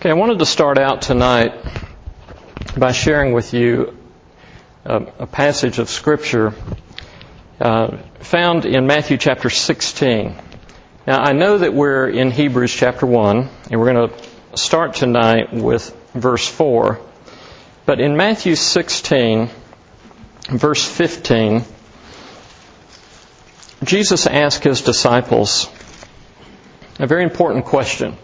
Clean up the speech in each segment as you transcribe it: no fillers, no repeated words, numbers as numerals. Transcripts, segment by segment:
Okay, I wanted to start out tonight by sharing with you a passage of Scripture found in Matthew chapter 16. Now, I know that we're in Hebrews chapter 1, and we're going to start tonight with verse 4. But in Matthew 16, verse 15, Jesus asked His disciples a very important question.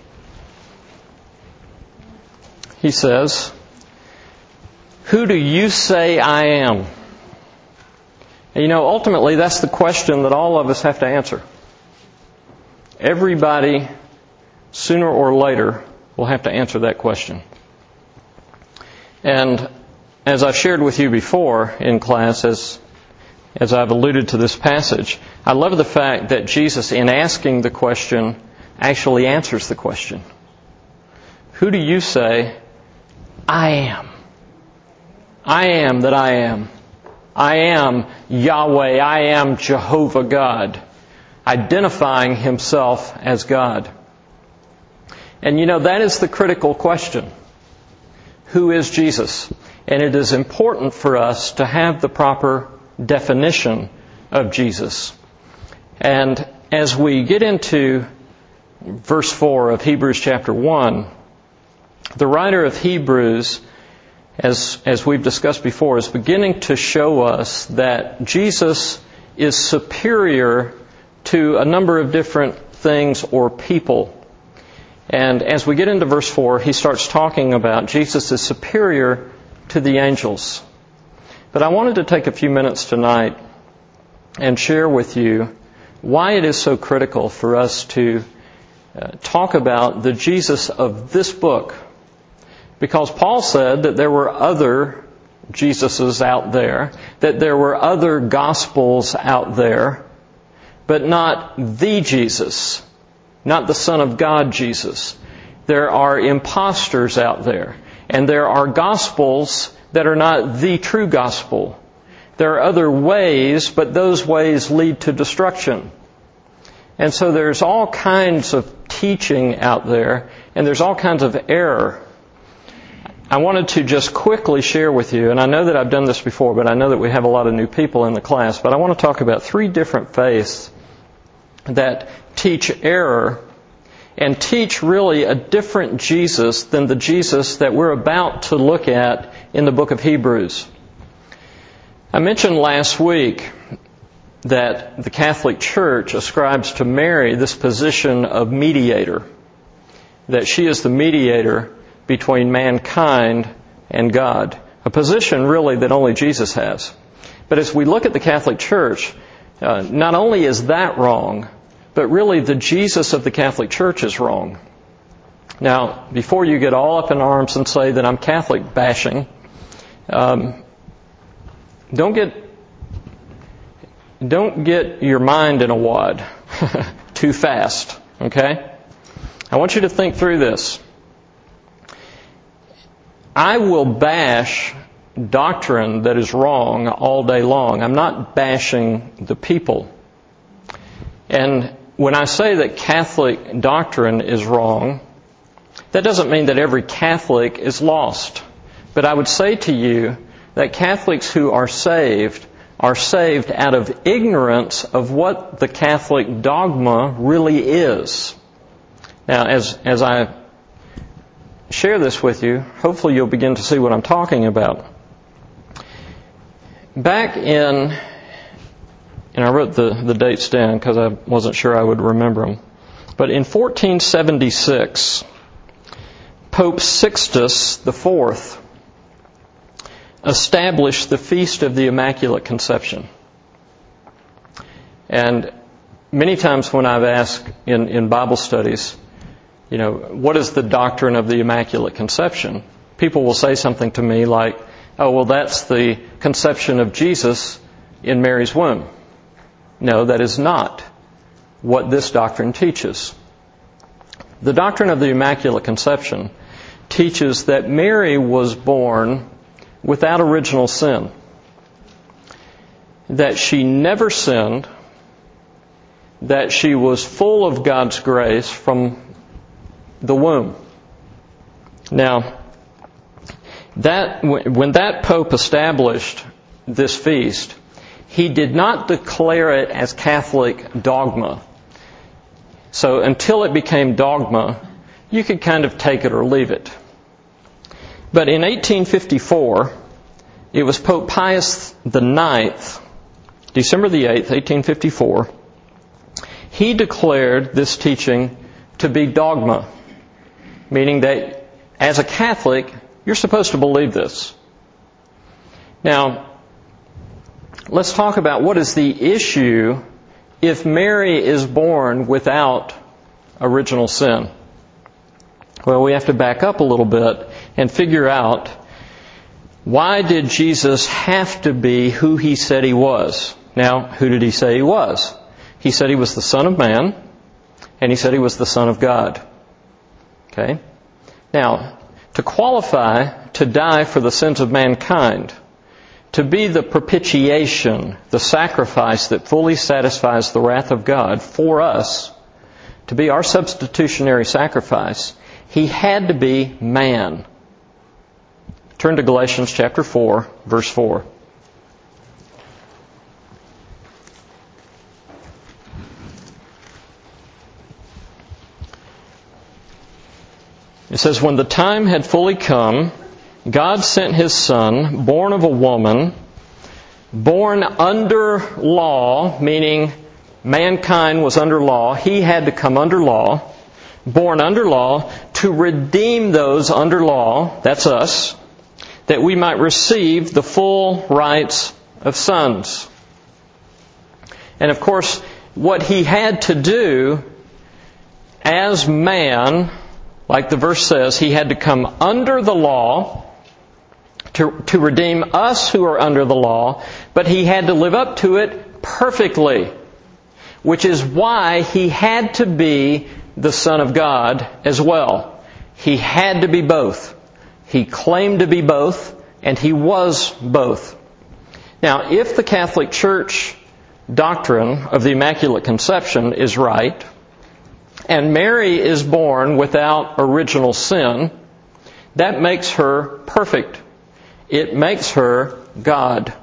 He says, "Who do you say I am?" And ultimately, that's the question that all of us have to answer. Everybody, sooner or later, will have to answer that question. And as I've shared with you before in class, as I've alluded to this passage, I love the fact that Jesus, in asking the question, actually answers the question. Who do you say I am? I am that I am. I am Yahweh. I am Jehovah God. Identifying Himself as God. And that is the critical question. Who is Jesus? And it is important for us to have the proper definition of Jesus. And as we get into verse 4 of Hebrews chapter 1, the writer of Hebrews, as we've discussed before, is beginning to show us that Jesus is superior to a number of different things or people. And as we get into verse 4, he starts talking about Jesus is superior to the angels. But I wanted to take a few minutes tonight and share with you why it is so critical for us to talk about the Jesus of this book. Because Paul said that there were other Jesuses out there, that there were other gospels out there, but not the Jesus, not the Son of God Jesus. There are imposters out there, and there are gospels that are not the true gospel. There are other ways, but those ways lead to destruction. And so there's all kinds of teaching out there, and there's all kinds of error. I wanted to just quickly share with you, and I know that I've done this before, but I know that we have a lot of new people in the class, but I want to talk about 3 different faiths that teach error and teach really a different Jesus than the Jesus that we're about to look at in the book of Hebrews. I mentioned last week that the Catholic Church ascribes to Mary this position of mediator, that she is the mediator between mankind and God, a position really that only Jesus has. But as we look at the Catholic Church, not only is that wrong, but really the Jesus of the Catholic Church is wrong. Now, before you get all up in arms and say that I'm Catholic bashing, don't get your mind in a wad too fast, okay? I want you to think through this. I will bash doctrine that is wrong all day long. I'm not bashing the people. And when I say that Catholic doctrine is wrong, that doesn't mean that every Catholic is lost. But I would say to you that Catholics who are saved out of ignorance of what the Catholic dogma really is. Now, as I share this with you, hopefully you'll begin to see what I'm talking about. Back in, and I wrote the dates down because I wasn't sure I would remember them, but in 1476, Pope Sixtus IV established the Feast of the Immaculate Conception. And many times when I've asked in Bible studies, what is the doctrine of the Immaculate Conception? People will say something to me like, oh, well, that's the conception of Jesus in Mary's womb. No, that is not what this doctrine teaches. The doctrine of the Immaculate Conception teaches that Mary was born without original sin, that she never sinned, that she was full of God's grace from the womb. Now, when that Pope established this feast, he did not declare it as Catholic dogma. So until it became dogma, you could kind of take it or leave it. But in 1854, it was Pope Pius IX, December the 8th, 1854, he declared this teaching to be dogma, meaning that as a Catholic, you're supposed to believe this. Now, let's talk about what is the issue if Mary is born without original sin. Well, we have to back up a little bit and figure out, why did Jesus have to be who he said he was? Now, who did he say he was? He said he was the Son of Man, and he said he was the Son of God. Okay? Now, to qualify to die for the sins of mankind, to be the propitiation, the sacrifice that fully satisfies the wrath of God for us, to be our substitutionary sacrifice, he had to be man. Turn to Galatians chapter 4, verse 4. It says, when the time had fully come, God sent His Son, born of a woman, born under law, meaning mankind was under law. He had to come under law, born under law, to redeem those under law, that's us, that we might receive the full rights of sons. And of course, what He had to do as man, like the verse says, He had to come under the law to redeem us who are under the law, but He had to live up to it perfectly, which is why He had to be the Son of God as well. He had to be both. He claimed to be both, and He was both. Now, if the Catholic Church doctrine of the Immaculate Conception is right, and Mary is born without original sin, that makes her perfect. It makes her God.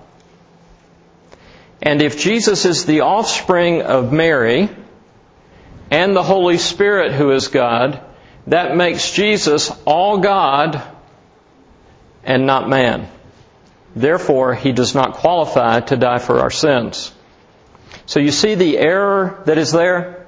And if Jesus is the offspring of Mary and the Holy Spirit who is God, that makes Jesus all God and not man. Therefore, He does not qualify to die for our sins. So you see the error that is there?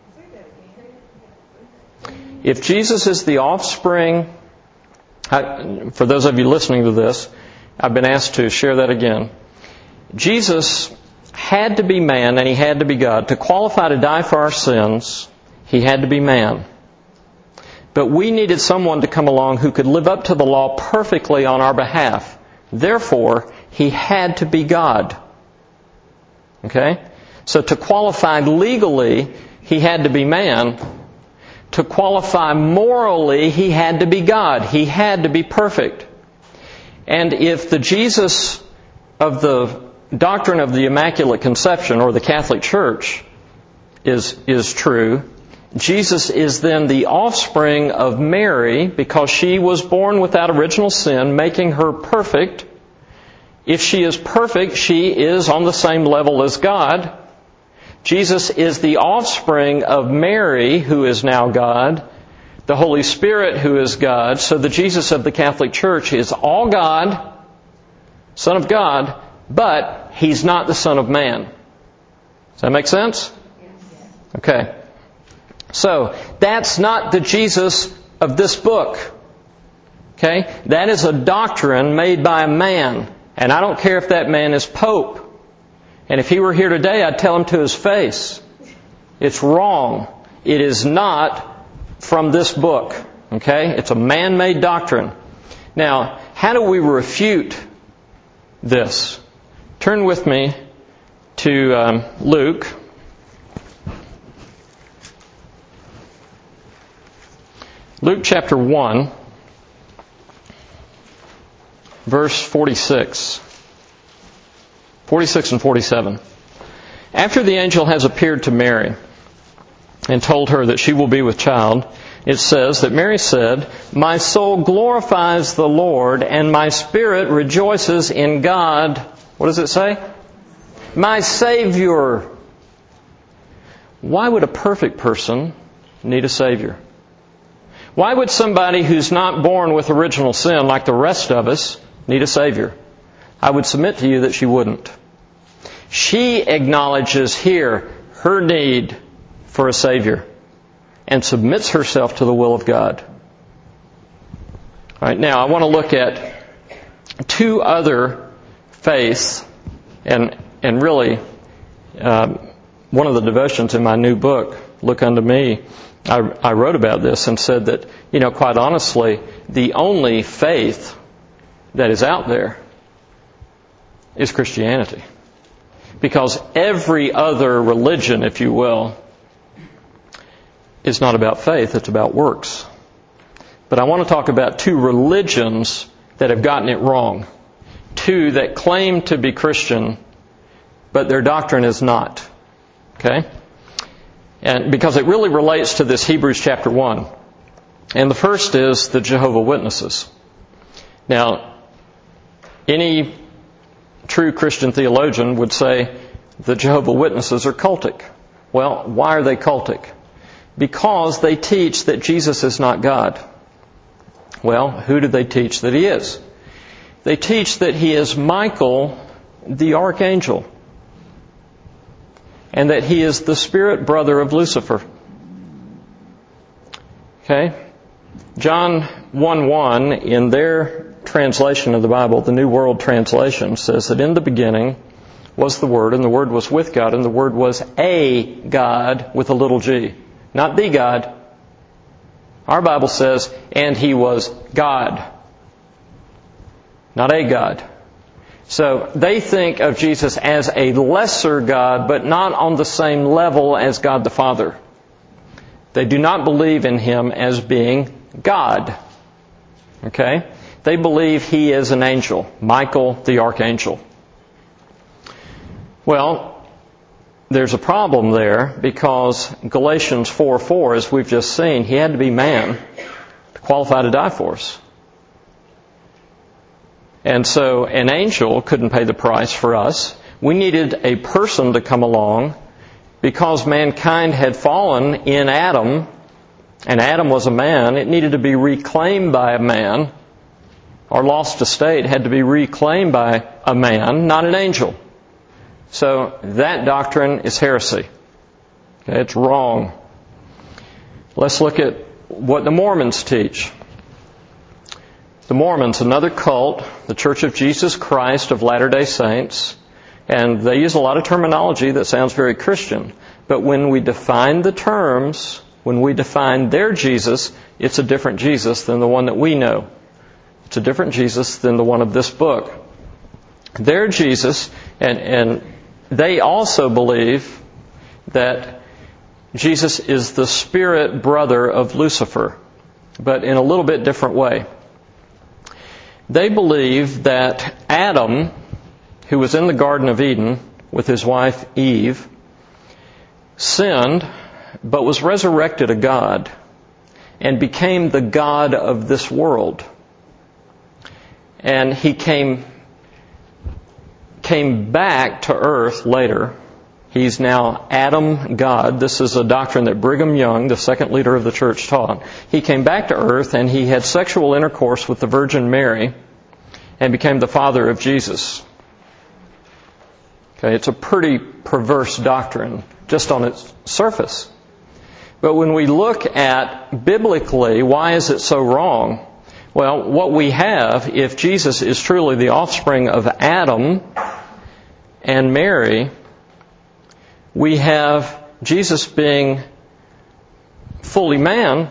If Jesus is the offspring, for those of you listening to this, I've been asked to share that again. Jesus had to be man and He had to be God. To qualify to die for our sins, He had to be man. But we needed someone to come along who could live up to the law perfectly on our behalf. Therefore, He had to be God. Okay? So to qualify legally, He had to be man. To qualify morally, He had to be God. He had to be perfect. And if the Jesus of the doctrine of the Immaculate Conception, or the Catholic Church, is true, Jesus is then the offspring of Mary because she was born without original sin, making her perfect. If she is perfect, she is on the same level as God. Jesus is the offspring of Mary, who is now God, the Holy Spirit, who is God. So the Jesus of the Catholic Church is all God, Son of God, but He's not the Son of Man. Does that make sense? Okay. So, that's not the Jesus of this book. Okay? That is a doctrine made by a man. And I don't care if that man is Pope. And if he were here today, I'd tell him to his face. It's wrong. It is not from this book. Okay? It's a man-made doctrine. Now, how do we refute this? Turn with me to Luke. Luke chapter 1, verse 46. 46 and 47. After the angel has appeared to Mary and told her that she will be with child it says that Mary said, "My soul glorifies the Lord, and my spirit rejoices in God." What does it say? My Savior. Why would a perfect person need a Savior? Why would somebody who's not born with original sin like the rest of us need a Savior? I would submit to you that she wouldn't. She acknowledges here her need for a Savior and submits herself to the will of God. All right, now I want to look at two other faiths, and really one of the devotions in my new book, Look Unto Me, I wrote about this and said that, quite honestly, the only faith that is out there is Christianity. Because every other religion, if you will, is not about faith, it's about works. But I want to talk about two religions that have gotten it wrong. Two that claim to be Christian, but their doctrine is not. Okay? And because it really relates to this Hebrews chapter 1. And the first is the Jehovah's Witnesses. Now, any true Christian theologian would say the Jehovah's Witnesses are cultic. Well, why are they cultic? Because they teach that Jesus is not God. Well, who do they teach that He is? They teach that He is Michael, the archangel, and that He is the spirit brother of Lucifer. Okay? John 1:1 in their translation of the Bible, the New World Translation, says that in the beginning was the Word, and the Word was with God, and the Word was a God with a little g. Not the God. Our Bible says, and He was God. Not a God. So they think of Jesus as a lesser God, but not on the same level as God the Father. They do not believe in Him as being God. Okay? They believe He is an angel, Michael the archangel. Well, there's a problem there because Galatians 4:4, as we've just seen, He had to be man to qualify to die for us. And so an angel couldn't pay the price for us. We needed a person to come along because mankind had fallen in Adam, and Adam was a man. It needed to be reclaimed by a man. Our lost estate had to be reclaimed by a man, not an angel. So that doctrine is heresy. Okay, it's wrong. Let's look at what the Mormons teach. The Mormons, another cult, the Church of Jesus Christ of Latter-day Saints, and they use a lot of terminology that sounds very Christian. But when we define the terms, when we define their Jesus, it's a different Jesus than the one that we know. It's a different Jesus than the one of this book. Their Jesus, and they also believe that Jesus is the spirit brother of Lucifer, but in a little bit different way. They believe that Adam, who was in the Garden of Eden with his wife Eve, sinned, but was resurrected a God and became the God of this world. And he came back to earth later. He's now Adam God. This is a doctrine that Brigham Young, the second leader of the church, taught. He came back to earth and he had sexual intercourse with the Virgin Mary and became the father of Jesus. Okay, it's a pretty perverse doctrine just on its surface. But when we look at biblically, why is it so wrong? Well, what we have, if Jesus is truly the offspring of Adam and Mary, we have Jesus being fully man,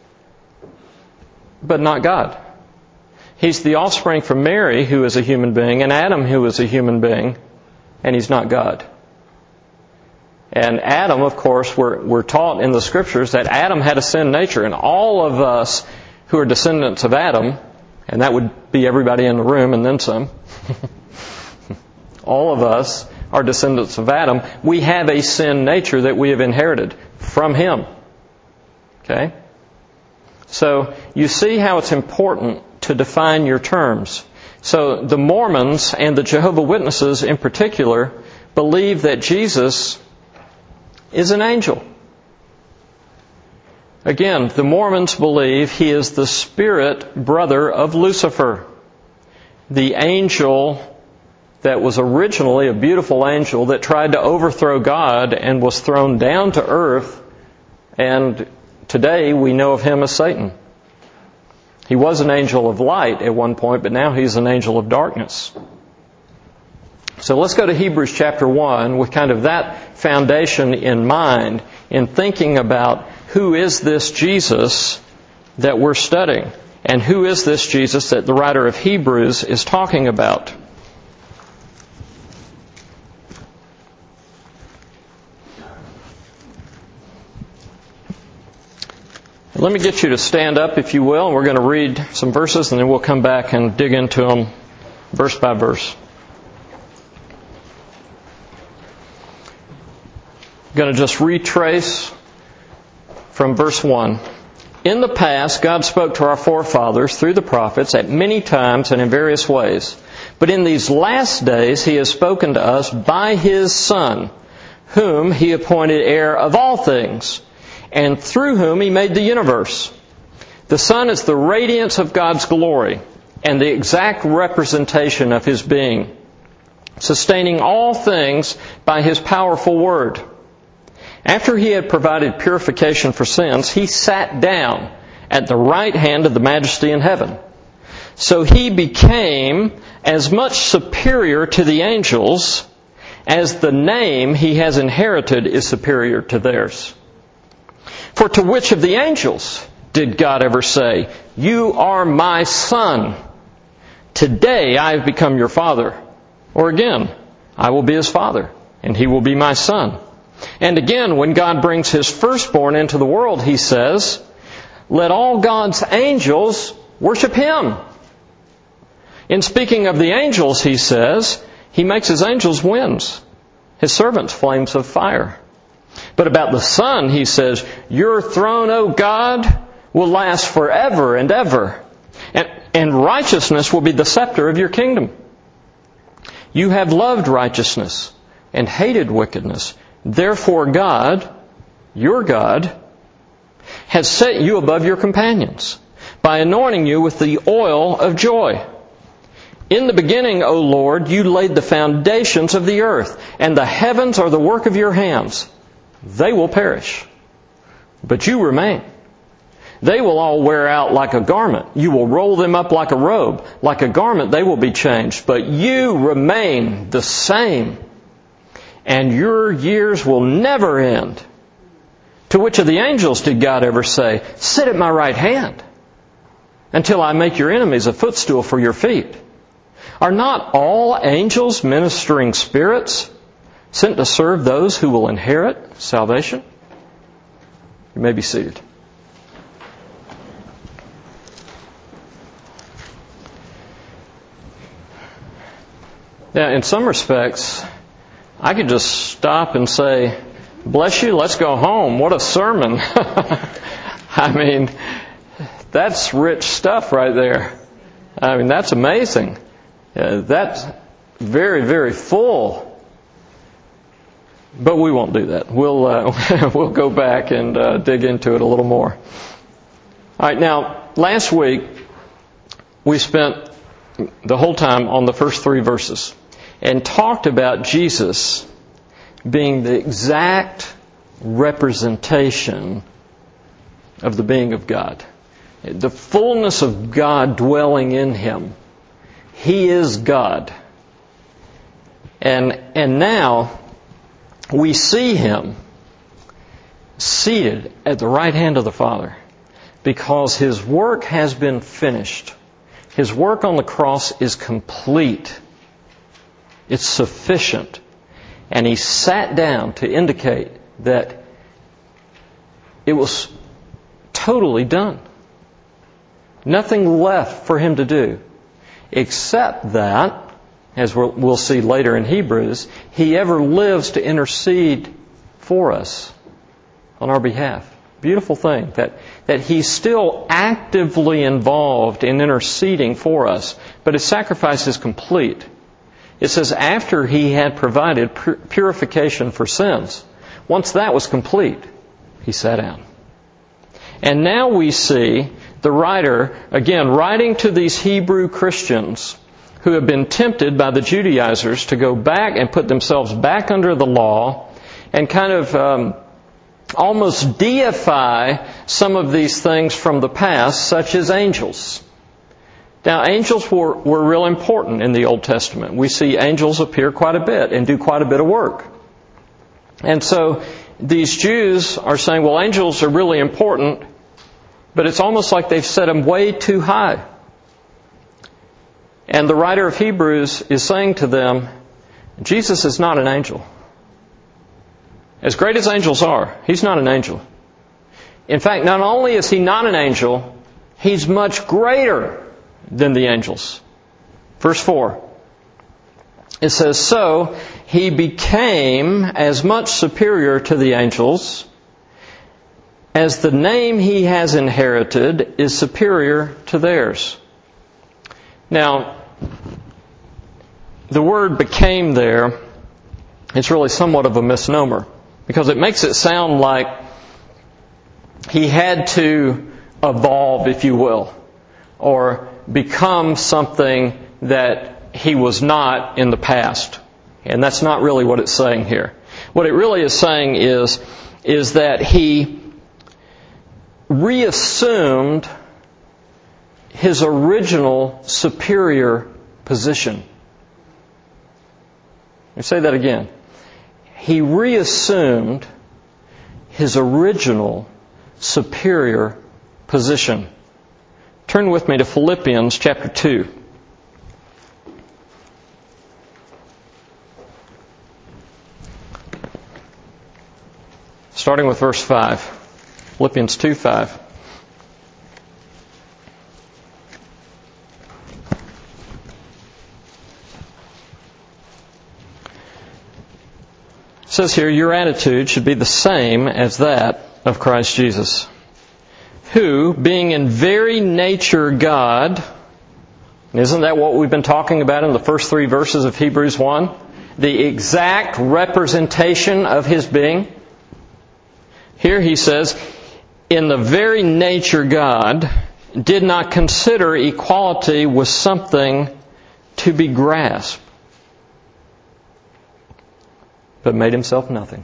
but not God. He's the offspring from Mary, who is a human being, and Adam, who is a human being, and He's not God. And Adam, of course, we're taught in the Scriptures that Adam had a sin nature, and all of us who are descendants of Adam, and that would be everybody in the room and then some, all of us are descendants of Adam. We have a sin nature that we have inherited from him. Okay? So you see how it's important to define your terms. So the Mormons and the Jehovah's Witnesses in particular believe that Jesus is an angel. Again, the Mormons believe he is the spirit brother of Lucifer, the angel that was originally a beautiful angel that tried to overthrow God and was thrown down to earth, and today we know of him as Satan. He was an angel of light at one point, but now he's an angel of darkness. So let's go to Hebrews chapter 1 with kind of that foundation in mind in thinking about who is this Jesus that we're studying, and who is this Jesus that the writer of Hebrews is talking about. Let me get you to stand up, if you will, and we're going to read some verses, and then we'll come back and dig into them verse by verse. I'm going to just retrace from verse 1. In the past, God spoke to our forefathers through the prophets at many times and in various ways. But in these last days, He has spoken to us by His Son, whom He appointed heir of all things, and through whom He made the universe. The Son is the radiance of God's glory and the exact representation of His being, sustaining all things by His powerful word. After He had provided purification for sins, He sat down at the right hand of the Majesty in heaven. So He became as much superior to the angels as the name He has inherited is superior to theirs. For to which of the angels did God ever say, "You are my Son. Today I have become your Father"? Or again, "I will be His Father, and He will be my Son"? And again, when God brings His firstborn into the world, He says, "Let all God's angels worship Him." In speaking of the angels, He says, He makes His angels winds, His servants flames of fire. But about the Son, He says, "Your throne, O God, will last forever and ever, and righteousness will be the scepter of your kingdom. You have loved righteousness and hated wickedness. Therefore God, your God, has set you above your companions by anointing you with the oil of joy. In the beginning, O Lord, you laid the foundations of the earth, and the heavens are the work of your hands. They will perish, but you remain. They will all wear out like a garment. You will roll them up like a robe. Like a garment they will be changed, but you remain the same, and your years will never end. To which of the angels did God ever say, "Sit at my right hand, until I make your enemies a footstool for your feet"? Are not all angels ministering spirits, sent to serve those who will inherit salvation? You may be seated. Now, in some respects, I could just stop and say, "Bless you, let's go home." What a sermon. I mean, that's rich stuff right there. I mean, that's amazing. That's very, very full. But we won't do that. We'll go back and dig into it a little more. All right, now, last week we spent the whole time on the first 3 verses and talked about Jesus being the exact representation of the being of God. The fullness of God dwelling in Him. He is God. And now we see Him seated at the right hand of the Father because His work has been finished. His work on the cross is complete. It's sufficient. And He sat down to indicate that it was totally done. Nothing left for Him to do, except that, as we'll see later in Hebrews, He ever lives to intercede for us on our behalf. Beautiful thing, that He's still actively involved in interceding for us, but His sacrifice is complete. It says after He had provided purification for sins. Once that was complete, He sat down. And now we see the writer, again, writing to these Hebrew Christians who have been tempted by the Judaizers to go back and put themselves back under the law and kind of almost deify some of these things from the past, such as angels. Now, angels were real important in the Old Testament. We see angels appear quite a bit and do quite a bit of work. And so these Jews are saying, well, angels are really important, but it's almost like they've set them way too high. And the writer of Hebrews is saying to them, Jesus is not an angel. As great as angels are, He's not an angel. In fact, not only is He not an angel, He's much greater than the angels. Verse 4. It says, so He became as much superior to the angels as the name He has inherited is superior to theirs. Now, the word became there, it's really somewhat of a misnomer, because it makes it sound like He had to evolve, if you will, or become something that He was not in the past. And that's not really what it's saying here. What it really is saying is that He reassumed His original superior position. Let me say that again. He reassumed His original superior position. Turn with me to Philippians chapter 2. Starting with verse 5. Philippians 2:5. It says here, your attitude should be the same as that of Christ Jesus, who, being in very nature God, isn't that what we've been talking about in the first 3 verses of Hebrews 1? The exact representation of His being. Here he says, in the very nature God, did not consider equality with something to be grasped, but made Himself nothing,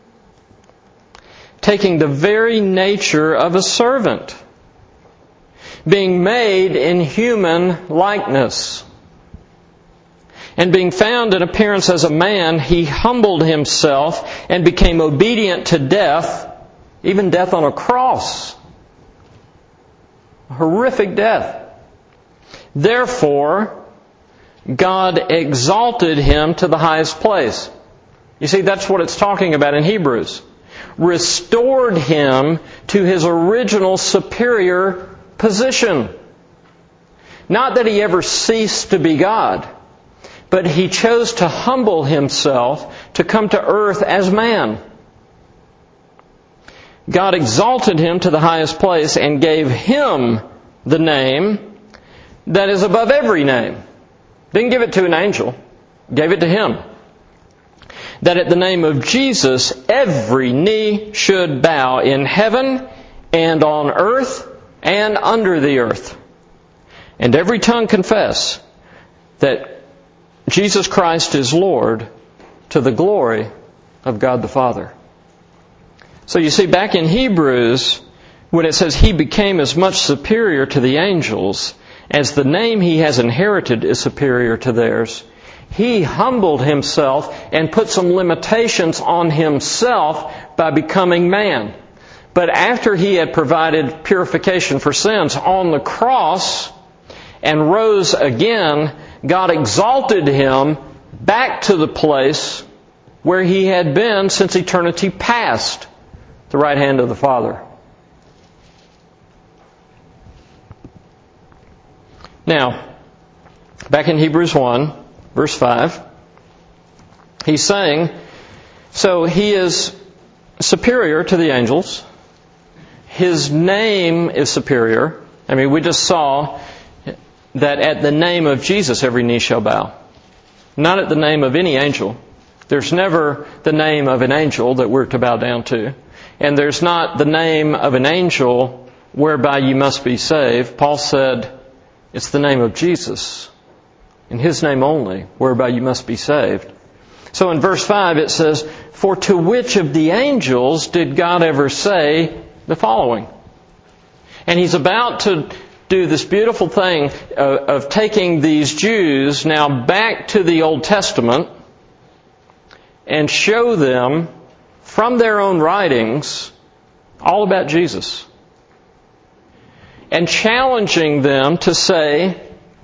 taking the very nature of a servant, being made in human likeness, and being found in appearance as a man, He humbled Himself and became obedient to death, even death on a cross. A horrific death. Therefore, God exalted Him to the highest place. You see, that's what it's talking about in Hebrews. Restored Him to His original superior position. Not that He ever ceased to be God, but He chose to humble Himself to come to earth as man. God exalted Him to the highest place and gave Him the name that is above every name. Didn't give it to an angel. Gave it to Him. That at the name of Jesus, every knee should bow in heaven and on earth and under the earth. And every tongue confess that Jesus Christ is Lord, to the glory of God the Father. So you see, back in Hebrews, when it says He became as much superior to the angels as the name He has inherited is superior to theirs, He humbled Himself and put some limitations on Himself by becoming man. But after He had provided purification for sins on the cross and rose again, God exalted Him back to the place where He had been since eternity past, the right hand of the Father. Now, back in Hebrews 1, verse 5, he's saying, so He is superior to the angels. His name is superior. I mean, we just saw that at the name of Jesus every knee shall bow. Not at the name of any angel. There's never the name of an angel that we're to bow down to. And there's not the name of an angel whereby you must be saved. Paul said, it's the name of Jesus, in His name only, whereby you must be saved. So in verse 5 it says, for to which of the angels did God ever say the following? And He's about to do this beautiful thing of taking these Jews now back to the Old Testament and show them from their own writings all about Jesus. And challenging them to say,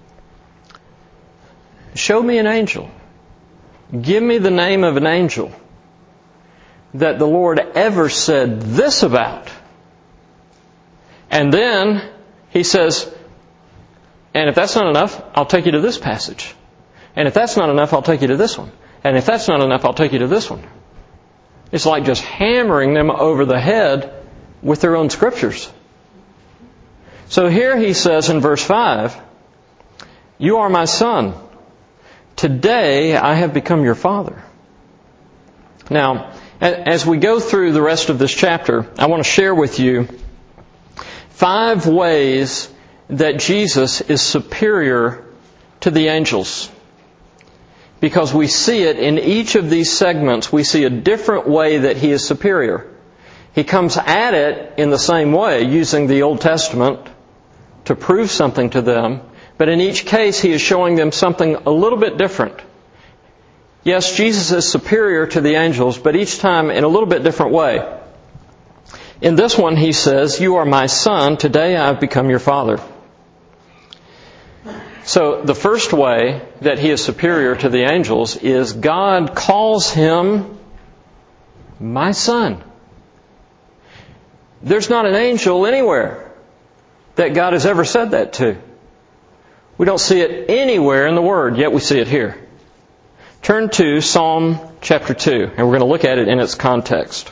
show me an angel. Give me the name of an angel that the Lord ever said this about. And then He says, and if that's not enough, I'll take you to this passage. And if that's not enough, I'll take you to this one. And if that's not enough, I'll take you to this one. It's like just hammering them over the head with their own scriptures. So here He says in verse 5, you are my son. Today I have become your father. Now, as we go through the rest of this chapter, I want to share with you 5 ways that Jesus is superior to the angels. Because we see it in each of these segments, we see a different way that He is superior. He comes at it in the same way, using the Old Testament to prove something to them. But in each case, He is showing them something a little bit different. Yes, Jesus is superior to the angels, but each time in a little bit different way. In this one, He says, you are my son, today I have become your father. So the first way that He is superior to the angels is God calls Him my son. There's not an angel anywhere that God has ever said that to. We don't see it anywhere in the Word, yet we see it here. Turn to Psalm chapter 2, and we're going to look at it in its context.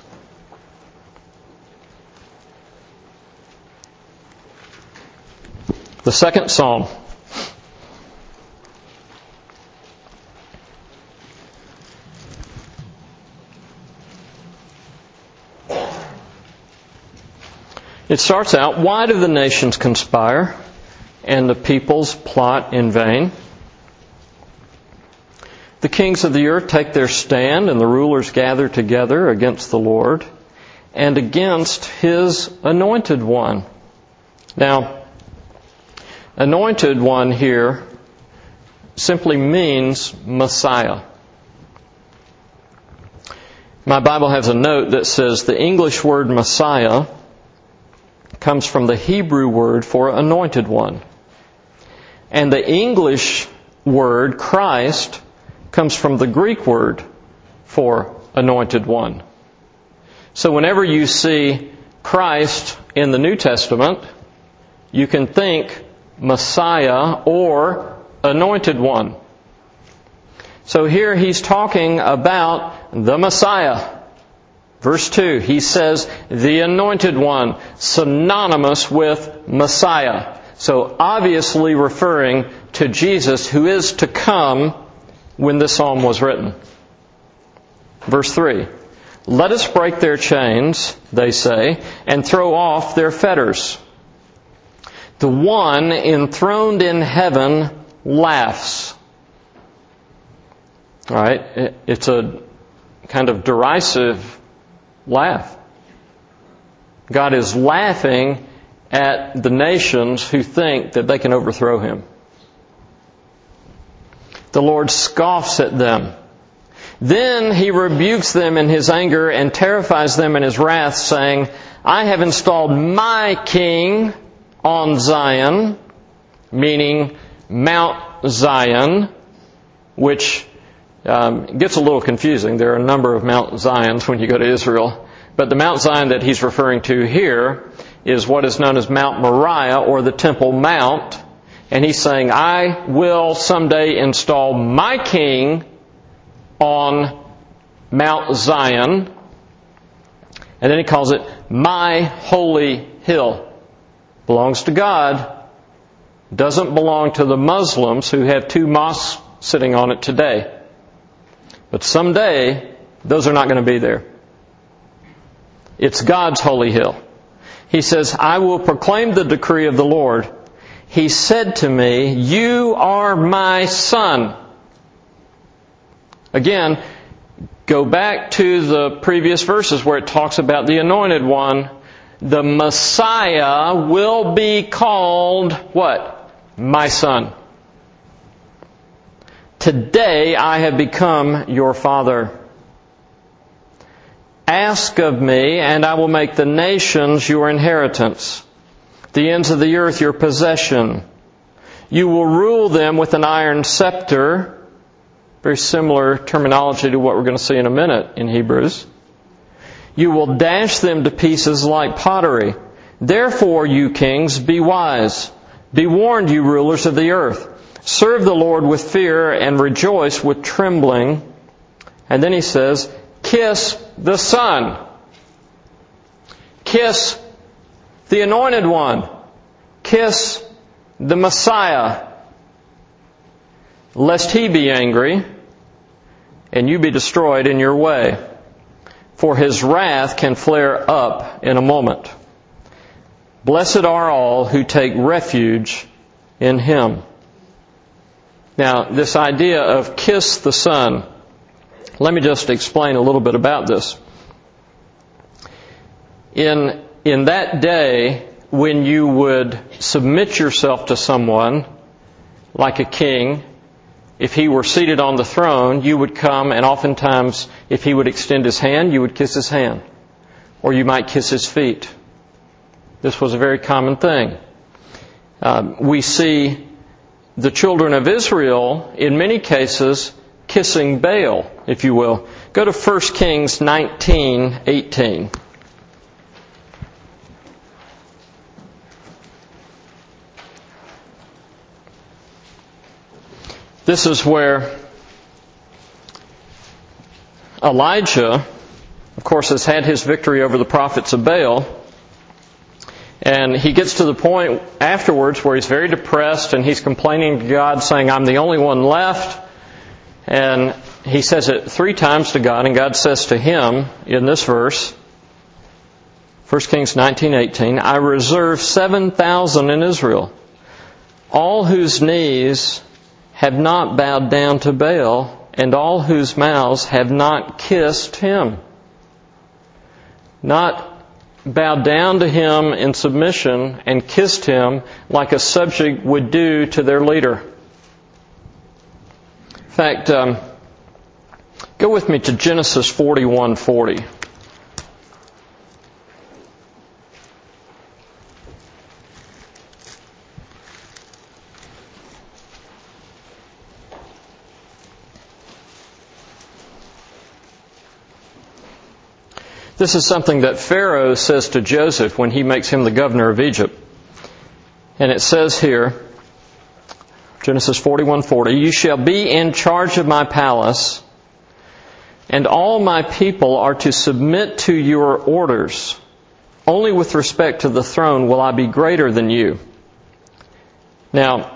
The second Psalm. It starts out, why do the nations conspire and the peoples plot in vain? The kings of the earth take their stand and the rulers gather together against the Lord and against His anointed one. Now, anointed one here simply means Messiah. My Bible has a note that says the English word Messiah comes from the Hebrew word for anointed one. And the English word Christ comes from the Greek word for anointed one. So whenever you see Christ in the New Testament, you can think Messiah or anointed one. So here He's talking about the Messiah. Verse 2, He says, the anointed one, synonymous with Messiah. So obviously referring to Jesus who is to come when this psalm was written. Verse 3, let us break their chains, they say, and throw off their fetters. The one enthroned in heaven laughs. All right, it's a kind of derisive laugh. God is laughing at the nations who think that they can overthrow Him. The Lord scoffs at them. Then He rebukes them in His anger and terrifies them in His wrath, saying, I have installed my king on Zion, meaning Mount Zion, which gets a little confusing. There are a number of Mount Zions when you go to Israel. But the Mount Zion that He's referring to here is what is known as Mount Moriah, or the Temple Mount. And He's saying, I will someday install my king on Mount Zion. And then He calls it my holy hill. Belongs to God. Doesn't belong to the Muslims who have 2 mosques sitting on it today. But someday, those are not going to be there. It's God's holy hill. He says, I will proclaim the decree of the Lord. He said to me, you are my son. Again, go back to the previous verses where it talks about the anointed one. The Messiah will be called what? My son. Today I have become your father. Ask of me, and I will make the nations your inheritance, the ends of the earth your possession. You will rule them with an iron scepter. Very similar terminology to what we're going to see in a minute in Hebrews. You will dash them to pieces like pottery. Therefore, you kings, be wise. Be warned, you rulers of the earth. Serve the Lord with fear and rejoice with trembling. And then he says, kiss the Son. Kiss the Anointed One. Kiss the Messiah. Lest He be angry and you be destroyed in your way. For His wrath can flare up in a moment. Blessed are all who take refuge in Him. Now, this idea of kiss the Son, let me just explain a little bit about this. In that day, when you would submit yourself to someone, like a king, if he were seated on the throne, you would come, and oftentimes, if he would extend his hand, you would kiss his hand. Or you might kiss his feet. This was a very common thing. We see the children of Israel, in many cases, kissing Baal, if you will. Go to 1 Kings 19:18. This is where Elijah, of course, has had his victory over the prophets of Baal. And he gets to the point afterwards where he's very depressed and he's complaining to God, saying, I'm the only one left. And he says it 3 times to God, and God says to him in this verse, 1 Kings 19:18, I reserve 7,000 in Israel, all whose knees have not bowed down to Baal, and all whose mouths have not kissed him. Not bowed down to him in submission and kissed him like a subject would do to their leader. In fact, go with me to Genesis 41:40. This is something that Pharaoh says to Joseph when he makes him the governor of Egypt. And it says here, Genesis 41:40, you shall be in charge of my palace, and all my people are to submit to your orders. Only with respect to the throne will I be greater than you. Now,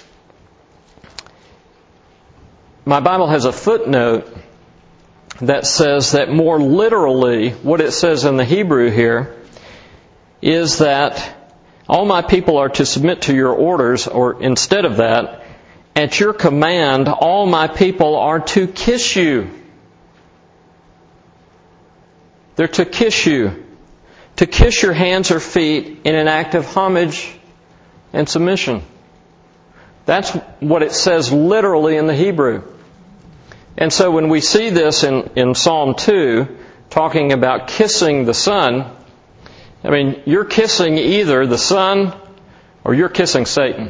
my Bible has a footnote that says that more literally, what it says in the Hebrew here is that all my people are to submit to your orders, or instead of that, at your command, all my people are to kiss you. They're to kiss you. To kiss your hands or feet in an act of homage and submission. That's what it says literally in the Hebrew. And so when we see this in Psalm 2, talking about kissing the Son, I mean, you're kissing either the Son or you're kissing Satan.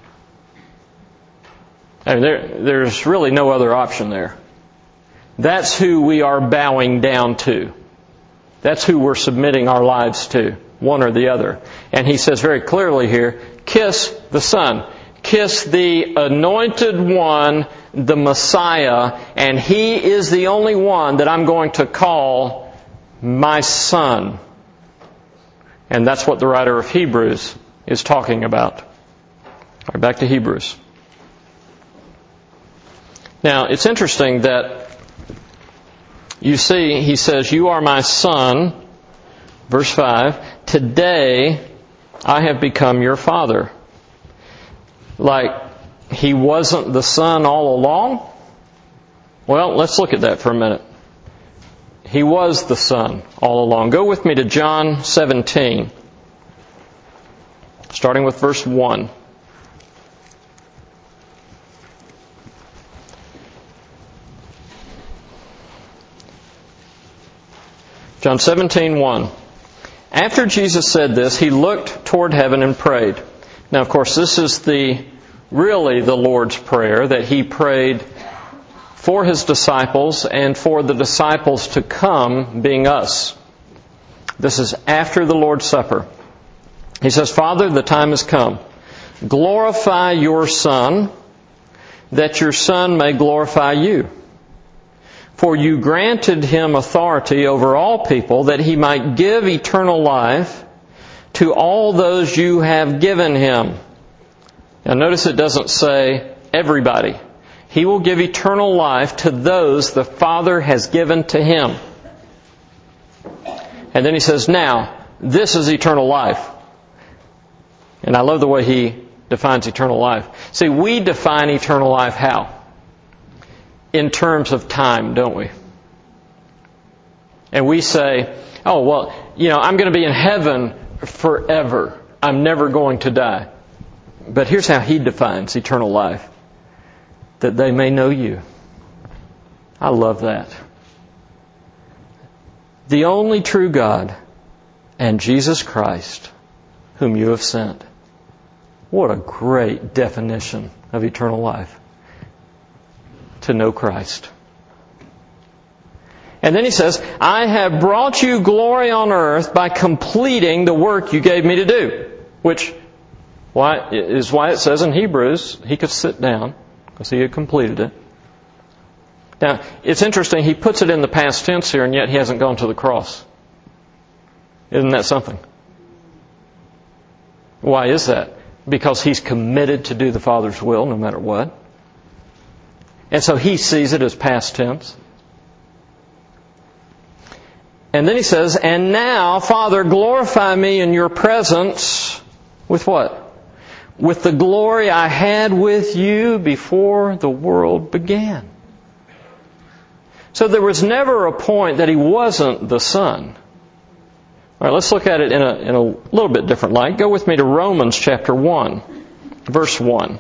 I mean, there's really no other option there. That's who we are bowing down to. That's who we're submitting our lives to, one or the other. And he says very clearly here, kiss the Son. Kiss the Anointed One, the Messiah, and He is the only one that I'm going to call my Son. And that's what the writer of Hebrews is talking about. All right, back to Hebrews. Now, it's interesting that you see, he says, "You are my son," verse 5, "Today I have become your father." Like, he wasn't the son all along? Well, let's look at that for a minute. He was the son all along. Go with me to John 17, starting with verse 1. John 17:1. After Jesus said this, he looked toward heaven and prayed. Now, of course, this is really the Lord's Prayer that he prayed for his disciples and for the disciples to come, being us. This is after the Lord's Supper. He says, "Father, the time has come. Glorify your Son, that your Son may glorify you. For you granted him authority over all people, that he might give eternal life to all those you have given him." Now notice it doesn't say everybody. He will give eternal life to those the Father has given to him. And then he says, "Now, this is eternal life." And I love the way he defines eternal life. See, we define eternal life how? In terms of time, don't we? And we say, "Oh, well, I'm going to be in heaven forever. I'm never going to die." But here's how he defines eternal life: that they may know you. I love that. The only true God and Jesus Christ, whom you have sent. What a great definition of eternal life. To know Christ. And then he says, "I have brought you glory on earth by completing the work you gave me to do." Which is why it says in Hebrews, he could sit down because he had completed it. Now, it's interesting, he puts it in the past tense here, and yet he hasn't gone to the cross. Isn't that something? Why is that? Because he's committed to do the Father's will no matter what. And so he sees it as past tense. And then he says, "And now, Father, glorify me in your presence." With what? With the glory I had with you before the world began. So there was never a point that he wasn't the Son. All right, let's look at it in a little bit different light. Go with me to Romans chapter 1, verse 1.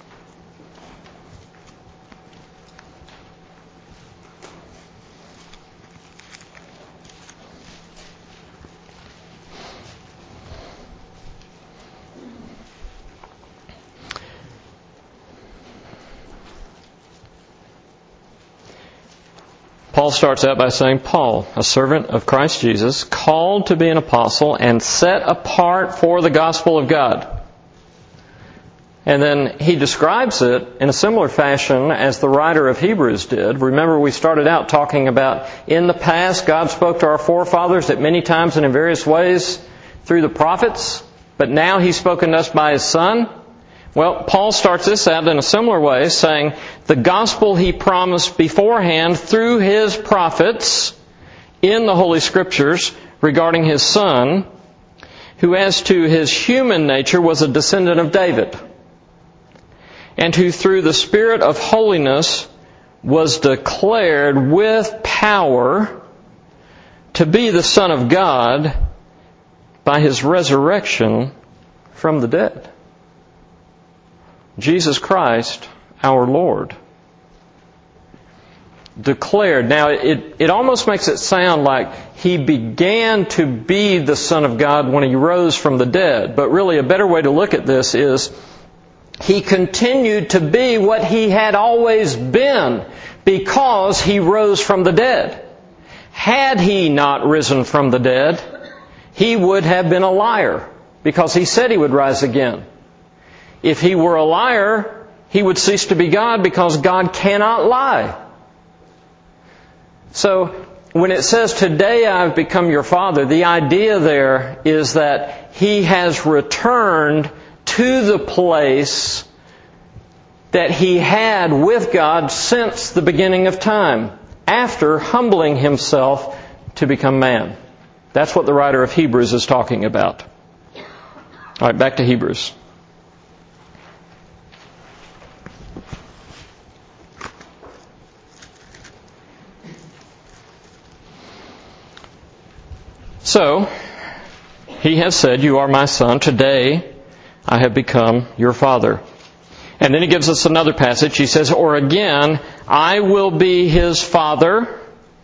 Paul starts out by saying, "Paul, a servant of Christ Jesus, called to be an apostle and set apart for the gospel of God." And then he describes it in a similar fashion as the writer of Hebrews did. Remember, we started out talking about in the past God spoke to our forefathers at many times and in various ways through the prophets, but now He's spoken to us by His Son. Well, Paul starts this out in a similar way, saying the gospel he promised beforehand through his prophets in the Holy Scriptures regarding his Son, who as to his human nature was a descendant of David, and who through the Spirit of holiness was declared with power to be the Son of God by His resurrection from the dead. Jesus Christ, our Lord. Declared. Now, it almost makes it sound like He began to be the Son of God when He rose from the dead. But really, a better way to look at this is He continued to be what He had always been because He rose from the dead. Had He not risen from the dead, He would have been a liar because He said He would rise again. If He were a liar, He would cease to be God because God cannot lie. So, when it says, today I've become your father, the idea there is that he has returned to the place that he had with God since the beginning of time, after humbling himself to become man. That's what the writer of Hebrews is talking about. All right, back to Hebrews. So, he has said, you are my son. Today I have become your father. And then he gives us another passage. He says, or again, I will be his father,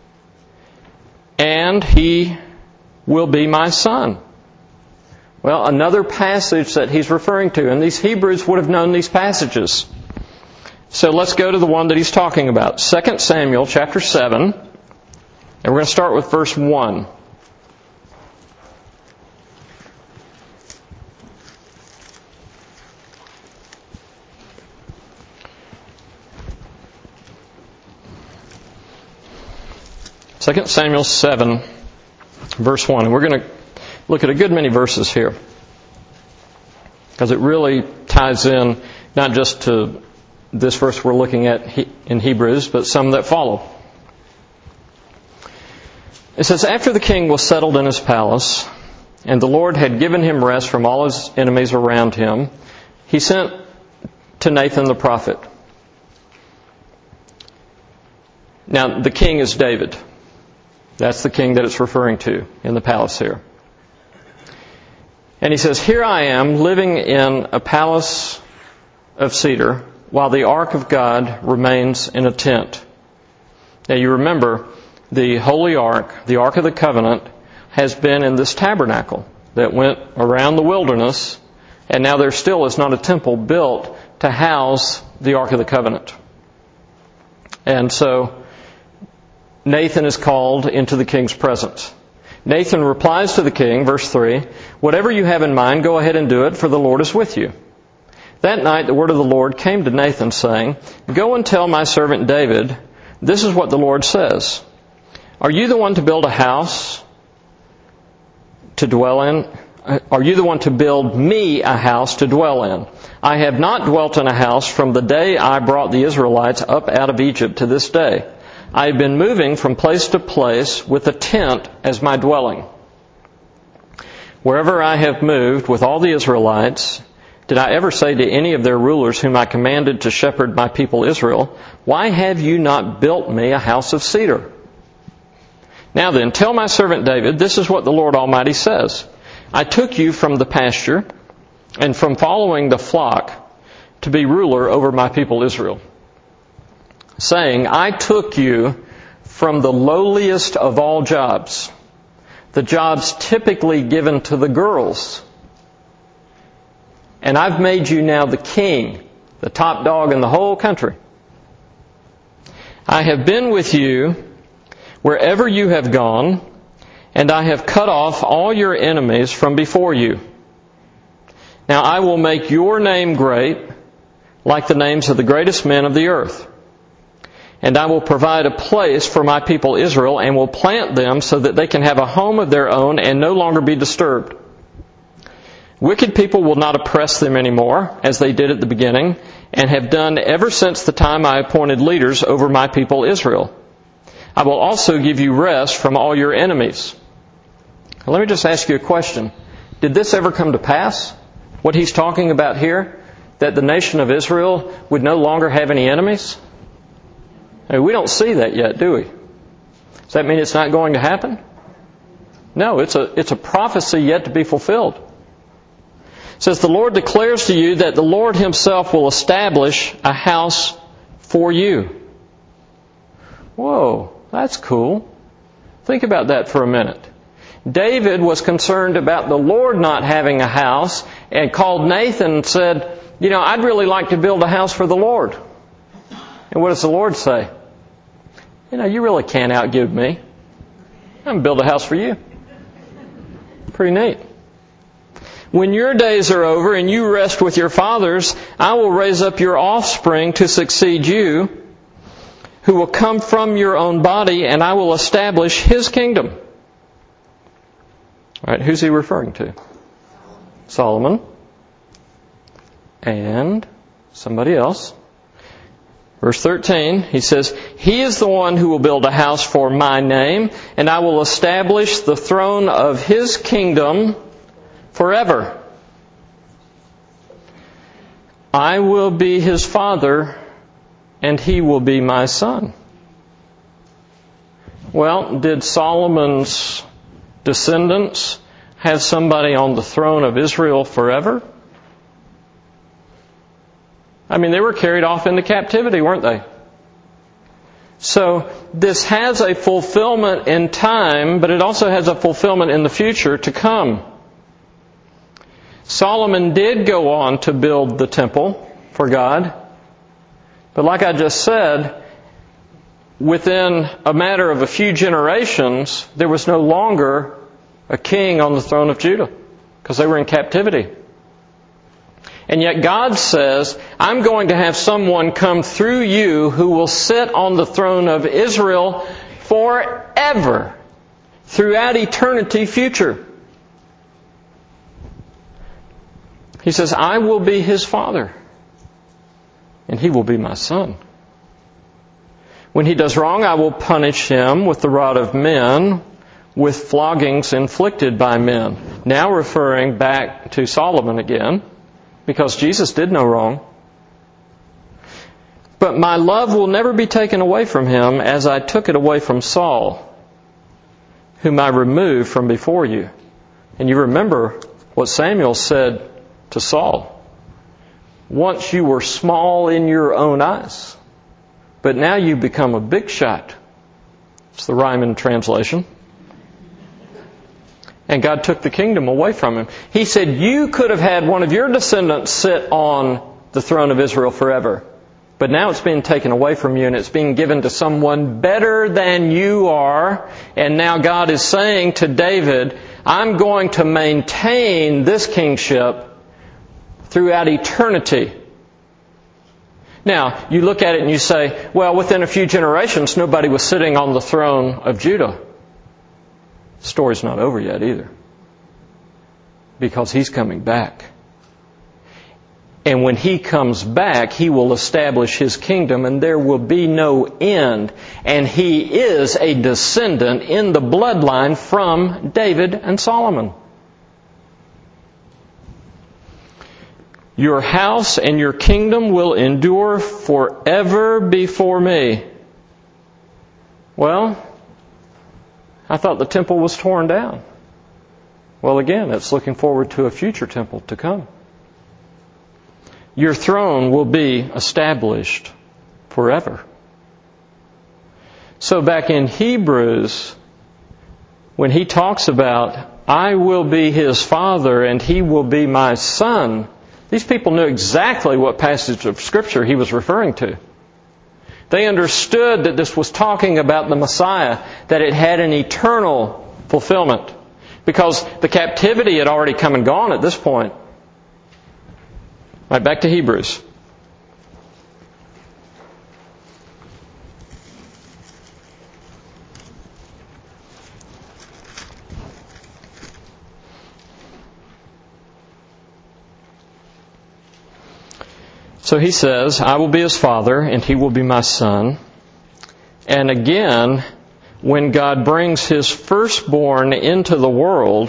and he will be my son. Well, another passage that he's referring to. And these Hebrews would have known these passages. So let's go to the one that he's talking about. 2 Samuel chapter 7. And we're going to start with verse 1. Second Samuel 7, verse 1. And we're going to look at a good many verses here, because it really ties in not just to this verse we're looking at in Hebrews, but some that follow. It says, after the king was settled in his palace, and the Lord had given him rest from all his enemies around him, he sent to Nathan the prophet. Now, the king is David. That's the king that it's referring to in the palace here. And he says, here I am living in a palace of cedar while the ark of God remains in a tent. Now you remember, the holy ark, the ark of the covenant, has been in this tabernacle that went around the wilderness, and now there still is not a temple built to house the ark of the covenant. And so Nathan is called into the king's presence. Nathan replies to the king, verse 3, whatever you have in mind, go ahead and do it, for the Lord is with you. That night the word of the Lord came to Nathan, saying, go and tell my servant David, this is what the Lord says. Are you the one to build a house to dwell in? Are you the one to build me a house to dwell in? I have not dwelt in a house from the day I brought the Israelites up out of Egypt to this day. I have been moving from place to place with a tent as my dwelling. Wherever I have moved with all the Israelites, did I ever say to any of their rulers whom I commanded to shepherd my people Israel, why have you not built me a house of cedar? Now then, tell my servant David, this is what the Lord Almighty says. I took you from the pasture and from following the flock to be ruler over my people Israel. Saying, I took you from the lowliest of all jobs, the jobs typically given to the girls. And I've made you now the king, the top dog in the whole country. I have been with you wherever you have gone, and I have cut off all your enemies from before you. Now I will make your name great, like the names of the greatest men of the earth. And I will provide a place for my people Israel, and will plant them so that they can have a home of their own and no longer be disturbed. Wicked people will not oppress them anymore, as they did at the beginning, and have done ever since the time I appointed leaders over my people Israel. I will also give you rest from all your enemies. Now, let me just ask you a question. Did this ever come to pass? What he's talking about here? That the nation of Israel would no longer have any enemies? I mean, we don't see that yet, do we? Does that mean it's not going to happen? No, it's a prophecy yet to be fulfilled. It says, the Lord declares to you that the Lord Himself will establish a house for you. Whoa, that's cool. Think about that for a minute. David was concerned about the Lord not having a house and called Nathan and said, I'd really like to build a house for the Lord. And what does the Lord say? You really can't outgive me. I'm going to build a house for you. Pretty neat. When your days are over and you rest with your fathers, I will raise up your offspring to succeed you, who will come from your own body, and I will establish his kingdom. All right, who's he referring to? Solomon. And somebody else. Verse 13, he says, He is the one who will build a house for my name, and I will establish the throne of his kingdom forever. I will be his father, and he will be my son. Well, did Solomon's descendants have somebody on the throne of Israel forever? I mean, they were carried off into captivity, weren't they? So this has a fulfillment in time, but it also has a fulfillment in the future to come. Solomon did go on to build the temple for God. But like I just said, within a matter of a few generations, there was no longer a king on the throne of Judah because they were in captivity. And yet God says, I'm going to have someone come through you who will sit on the throne of Israel forever, throughout eternity future. He says, I will be his father, and he will be my son. When he does wrong, I will punish him with the rod of men, with floggings inflicted by men. Now referring back to Solomon again, because Jesus did no wrong. But my love will never be taken away from him, as I took it away from Saul, whom I removed from before you. And you remember what Samuel said to Saul. Once you were small in your own eyes, but now you become a big shot. It's the Ryman translation. And God took the kingdom away from him. He said, you could have had one of your descendants sit on the throne of Israel forever. But now it's being taken away from you and it's being given to someone better than you are. And now God is saying to David, I'm going to maintain this kingship throughout eternity. Now, you look at it and you say, well, within a few generations, nobody was sitting on the throne of Judah. The story's not over yet either. Because he's coming back. And when he comes back, he will establish his kingdom and there will be no end. And he is a descendant in the bloodline from David and Solomon. Your house and your kingdom will endure forever before me. Well, I thought the temple was torn down. Well, again, it's looking forward to a future temple to come. Your throne will be established forever. So back in Hebrews, when he talks about, I will be his father and he will be my son, these people knew exactly what passage of Scripture he was referring to. They understood that this was talking about the Messiah, that it had an eternal fulfillment. Because the captivity had already come and gone at this point. Right, back to Hebrews. So he says, I will be his father, and he will be my son. And again, when God brings his firstborn into the world,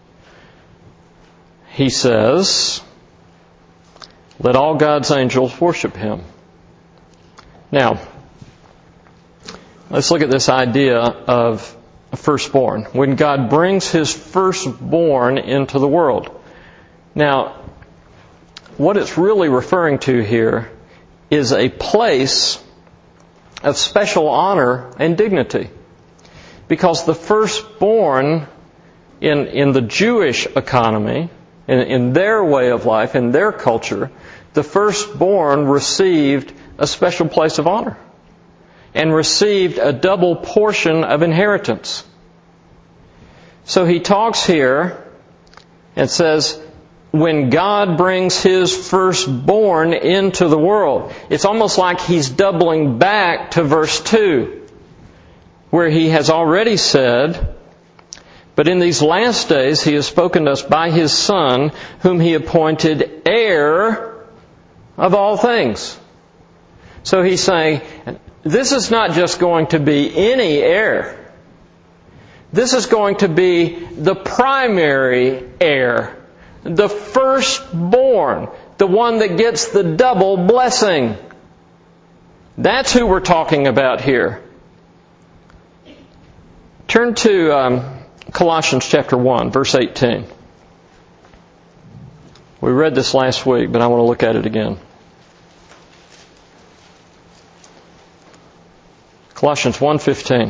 he says, let all God's angels worship him. Now, let's look at this idea of a firstborn. When God brings his firstborn into the world. Now, what it's really referring to here is a place of special honor and dignity. Because the firstborn in the Jewish economy, in their way of life, in their culture, the firstborn received a special place of honor and received a double portion of inheritance. So he talks here and says, when God brings His firstborn into the world. It's almost like He's doubling back to verse 2, where He has already said, "But in these last days He has spoken to us by His Son, whom He appointed heir of all things." So He's saying, this is not just going to be any heir. This is going to be the primary heir, the firstborn, the one that gets the double blessing. That's who we're talking about here. Turn to Colossians chapter 1, verse 18. We read this last week, but I want to look at it again. Colossians 1:15.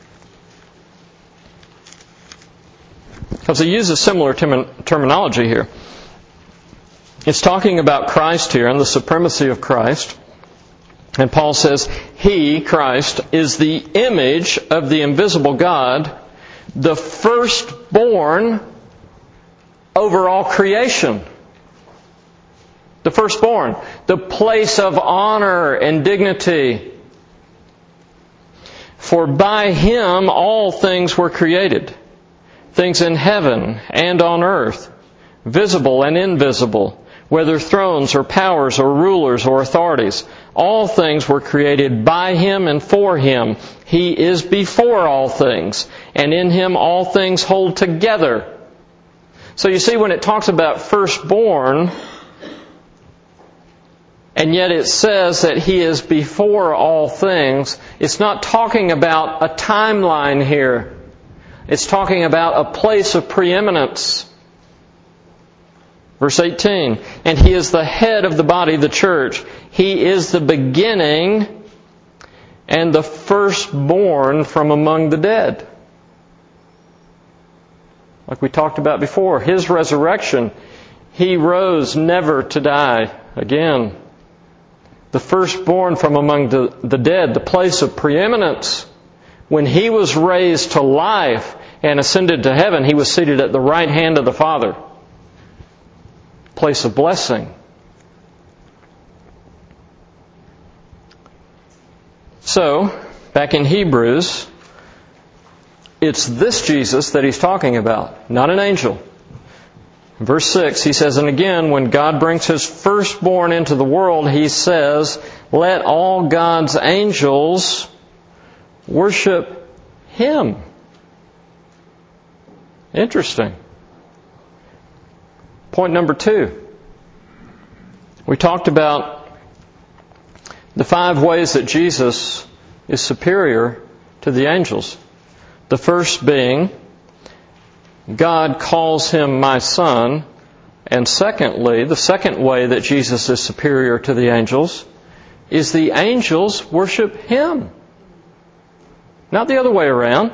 Because he uses similar terminology here. It's talking about Christ here and the supremacy of Christ. And Paul says, He, Christ, is the image of the invisible God, the firstborn over all creation. The firstborn, the place of honor and dignity. For by Him all things were created, things in heaven and on earth, visible and invisible, whether thrones or powers or rulers or authorities. All things were created by Him and for Him. He is before all things, and in Him all things hold together. So you see, when it talks about firstborn, and yet it says that He is before all things, it's not talking about a timeline here. It's talking about a place of preeminence. Verse 18, and He is the head of the body, the church. He is the beginning and the firstborn from among the dead. Like we talked about before, His resurrection, He rose never to die again. The firstborn from among the dead, the place of preeminence. When He was raised to life and ascended to heaven, He was seated at the right hand of the Father. Place of blessing. So, back in Hebrews, it's this Jesus that he's talking about, not an angel. Verse 6, he says, and again, when God brings His firstborn into the world, He says, let all God's angels worship Him. Interesting. Point number 2. We talked about the 5 ways that Jesus is superior to the angels. The first being, God calls Him my Son. And secondly, the second way that Jesus is superior to the angels is the angels worship Him. Not the other way around.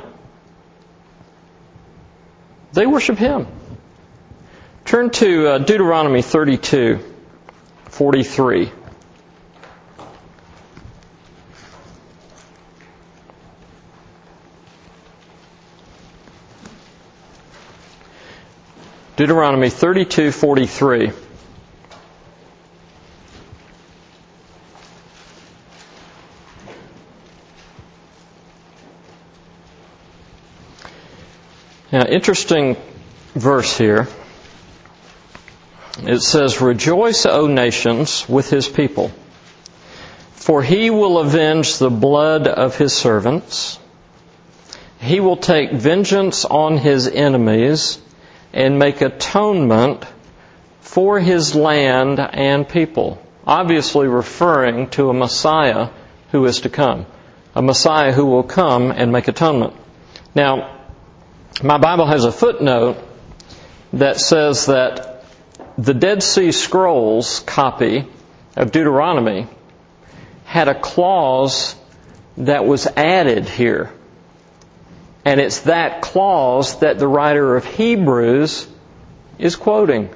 They worship Him. Turn to Deuteronomy 32:43. Deuteronomy 32:43. Now, interesting verse here. It says, rejoice, O nations, with His people, for He will avenge the blood of His servants. He will take vengeance on His enemies and make atonement for His land and people. Obviously referring to a Messiah who is to come. A Messiah who will come and make atonement. Now, my Bible has a footnote that says that the Dead Sea Scrolls copy of Deuteronomy had a clause that was added here. And it's that clause that the writer of Hebrews is quoting.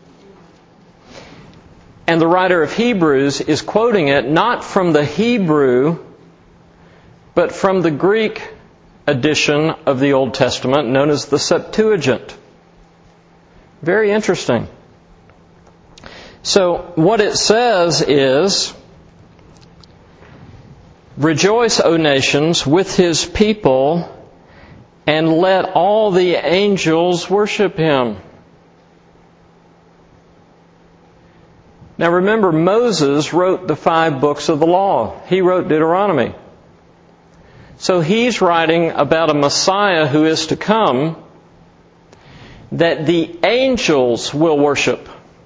And the writer of Hebrews is quoting it not from the Hebrew, but from the Greek edition of the Old Testament known as the Septuagint. Very interesting. So what it says is, "Rejoice, O nations, with His people, and let all the angels worship Him." Now remember, Moses wrote the 5 books of the law. He wrote Deuteronomy. So he's writing about a Messiah who is to come that the angels will worship.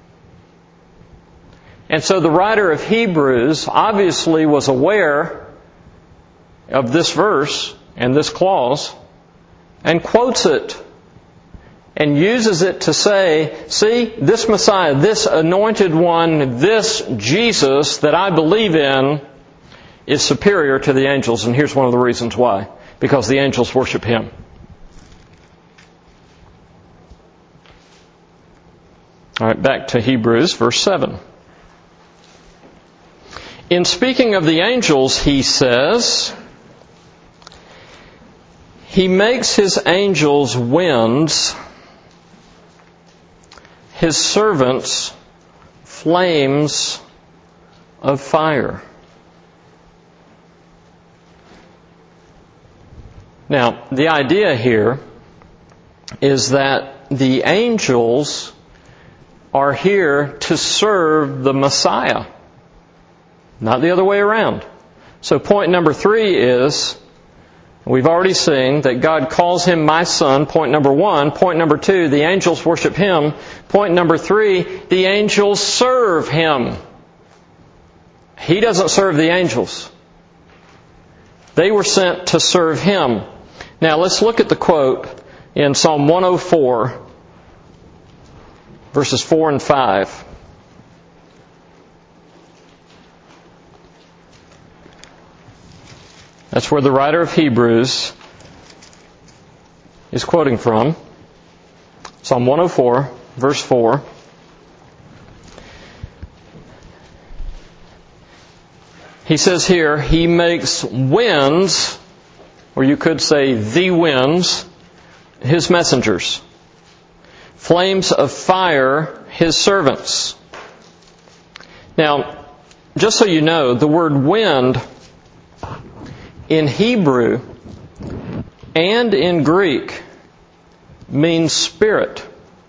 And so the writer of Hebrews obviously was aware of this verse and this clause and quotes it and uses it to say, see, this Messiah, this anointed one, this Jesus that I believe in is superior to the angels. And here's one of the reasons why. Because the angels worship Him. All right, back to Hebrews, verse 7. In speaking of the angels, he says, He makes His angels winds, His servants flames of fire. Now, the idea here is that the angels are here to serve the Messiah, not the other way around. So point number 3 is, we've already seen that God calls Him my Son, point number 1. Point number 2, the angels worship Him. Point number 3, the angels serve Him. He doesn't serve the angels. They were sent to serve Him. Now let's look at the quote in Psalm 104, verses 4 and 5. That's where the writer of Hebrews is quoting from. Psalm 104, verse 4. He says here, He makes winds, or you could say the winds, His messengers. Flames of fire, His servants. Now, just so you know, the word wind in Hebrew and in Greek means spirit.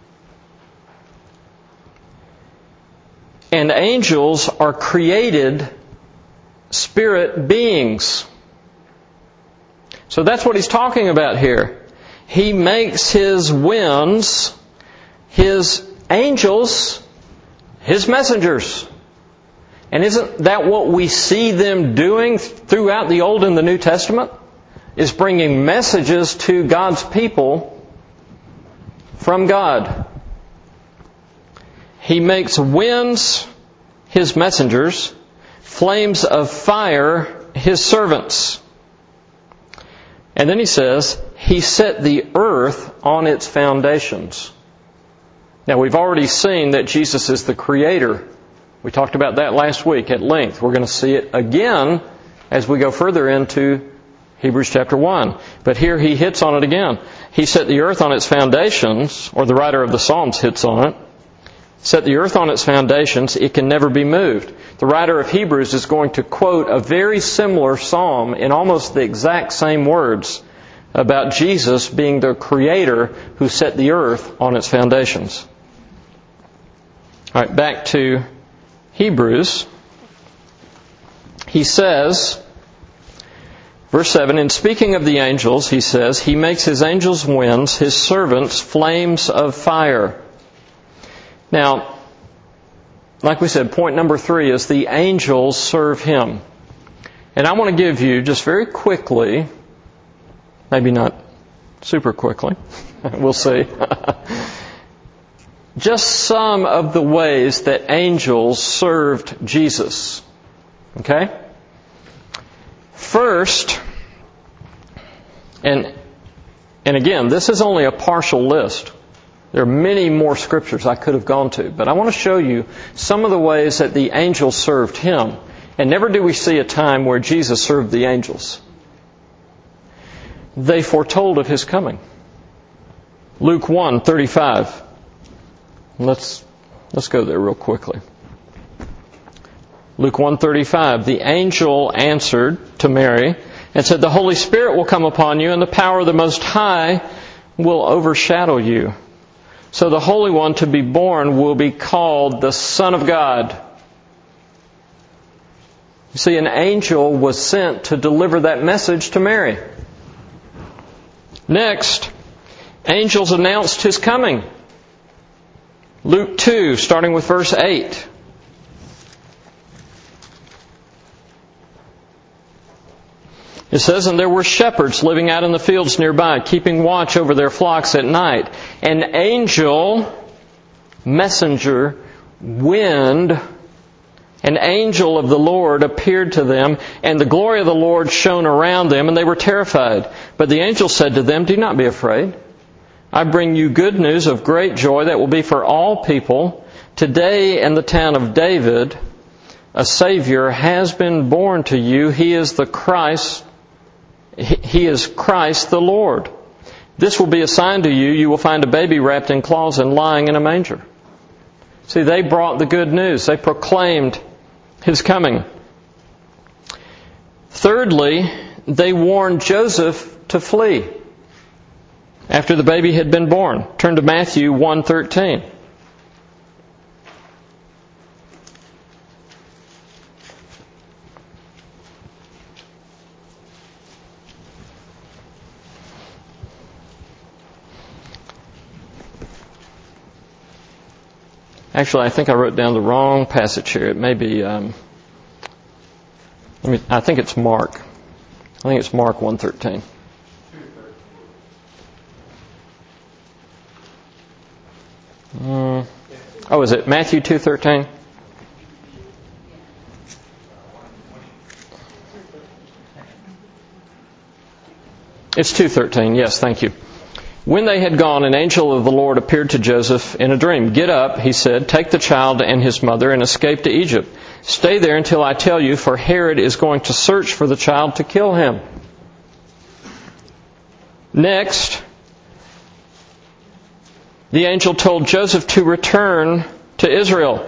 And angels are created spirit beings. So that's what he's talking about here. He makes His winds, His angels, His messengers. And isn't that what we see them doing throughout the Old and the New Testament? Is bringing messages to God's people from God. He makes winds His messengers, flames of fire His servants. And then he says, He set the earth on its foundations. Now we've already seen that Jesus is the Creator. We talked about that last week at length. We're going to see it again as we go further into Hebrews chapter 1. But here he hits on it again. He set the earth on its foundations, or the writer of the Psalms hits on it. Set the earth on its foundations, it can never be moved. The writer of Hebrews is going to quote a very similar psalm in almost the exact same words about Jesus being the Creator who set the earth on its foundations. All right, back to Hebrews. He says, verse 7, in speaking of the angels, he says, He makes His angels winds, His servants flames of fire. Now, like we said, point number 3 is the angels serve Him. And I want to give you, just very quickly, maybe not super quickly, we'll see, just some of the ways that angels served Jesus. Okay? First, and again, this is only a partial list. There are many more scriptures I could have gone to, but I want to show you some of the ways that the angels served Him. And never do we see a time where Jesus served the angels. They foretold of His coming. Luke 1:35. Let's go there real quickly. Luke 1:35, the angel answered to Mary and said, "The Holy Spirit will come upon you, and the power of the Most High will overshadow you. So the Holy One to be born will be called the Son of God." You see, an angel was sent to deliver that message to Mary. Next, angels announced His coming. Luke 2, starting with verse 8. It says, "And there were shepherds living out in the fields nearby, keeping watch over their flocks at night. An angel, messenger, wind, an angel of the Lord appeared to them, and the glory of the Lord shone around them, and they were terrified. But the angel said to them, 'Do not be afraid. I bring you good news of great joy that will be for all people. Today in the town of David, a Savior has been born to you. He is Christ the Lord. This will be a sign to you. You will find a baby wrapped in cloths and lying in a manger.'" See, they brought the good news. They proclaimed His coming. Thirdly, they warned Joseph to flee after the baby had been born. Turn to Matthew 1:13. Actually, I think I wrote down the wrong passage here. It may be, I think it's Mark. I think it's Mark 1:13. Is it Matthew 2:13? It's 2:13. Yes, thank you. "When they had gone, an angel of the Lord appeared to Joseph in a dream. 'Get up,' he said, 'take the child and his mother and escape to Egypt. Stay there until I tell you, for Herod is going to search for the child to kill him.'" Next, the angel told Joseph to return to Israel.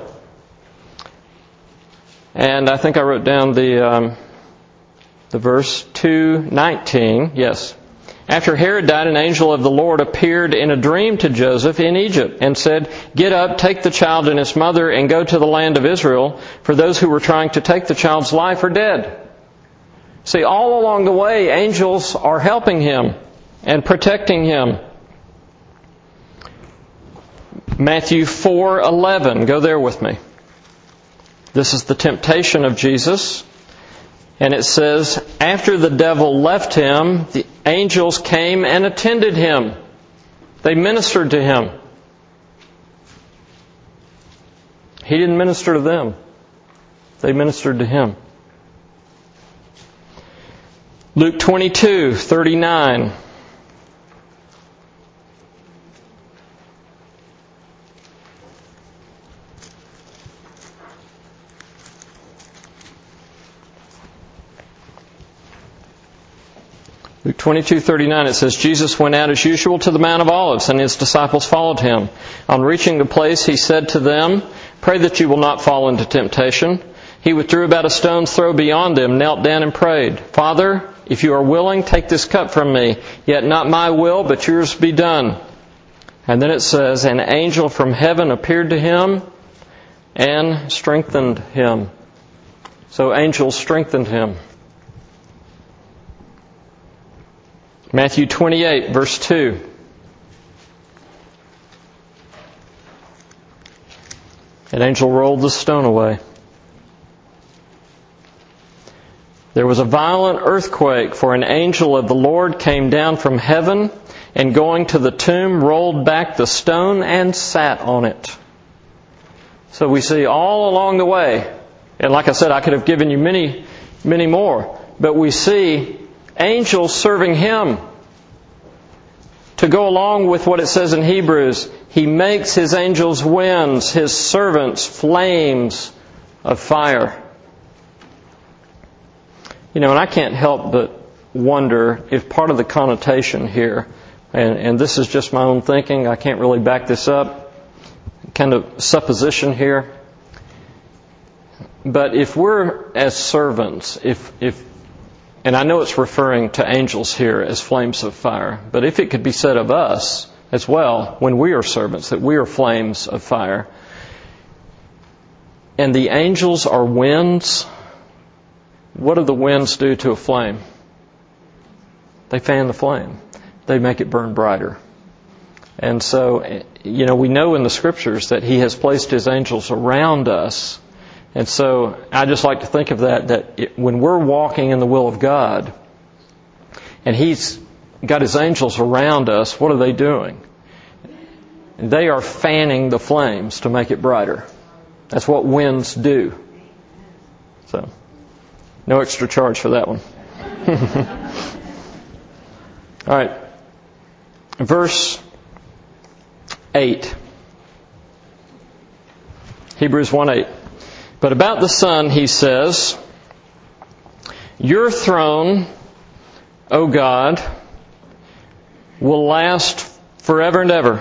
And I think I wrote down the verse 2:19. Yes. "After Herod died, an angel of the Lord appeared in a dream to Joseph in Egypt and said, 'Get up, take the child and his mother, and go to the land of Israel, for those who were trying to take the child's life are dead.'" See, all along the way, angels are helping him and protecting him. Matthew 4:11. Go there with me. This is the temptation of Jesus. And it says, "After the devil left him, the angels came and attended him." They ministered to him. He didn't minister to them. They ministered to him. Luke 22:39. Luke 22:39, it says, "Jesus went out as usual to the Mount of Olives, and his disciples followed him. On reaching the place, he said to them, 'Pray that you will not fall into temptation.' He withdrew about a stone's throw beyond them, knelt down and prayed, 'Father, if you are willing, take this cup from me. Yet not my will, but yours be done.' And then it says, an angel from heaven appeared to him and strengthened him." So angels strengthened him. Matthew 28, verse 2. An angel rolled the stone away. "There was a violent earthquake, for an angel of the Lord came down from heaven, and going to the tomb, rolled back the stone and sat on it." So we see all along the way, and like I said, I could have given you many, many more, but we see angels serving him. To go along with what it says in Hebrews, he makes his angels winds, his servants flames of fire. And I can't help but wonder if part of the connotation here, and this is just my own thinking, I can't really back this up, kind of supposition here, But if we're as servants, and I know it's referring to angels here as flames of fire, but if it could be said of us as well, when we are servants, that we are flames of fire, and the angels are winds, what do the winds do to a flame? They fan the flame. They make it burn brighter. And so, we know in the Scriptures that He has placed His angels around us. And so I just like to think of that when we're walking in the will of God, and He's got His angels around us, what are they doing? They are fanning the flames to make it brighter. That's what winds do. So, no extra charge for that one. All right. Verse 8. Hebrews 1:8. But about the Son, he says, your throne, O God, will last forever and ever,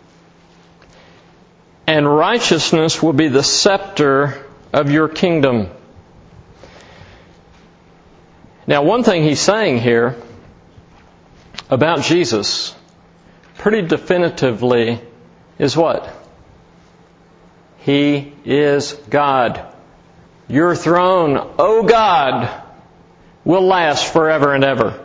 and righteousness will be the scepter of your kingdom. Now, one thing he's saying here about Jesus, pretty definitively, is what? He is God. Your throne, O God, will last forever and ever.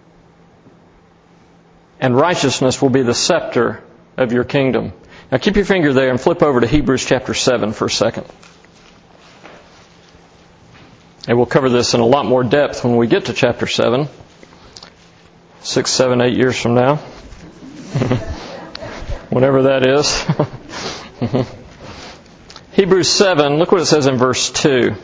And righteousness will be the scepter of your kingdom. Now keep your finger there and flip over to Hebrews chapter 7 for a second. And we'll cover this in a lot more depth when we get to chapter 7. 6, 7, 8 years from now. Whatever that is. Hebrews 7, look what it says in verse 2.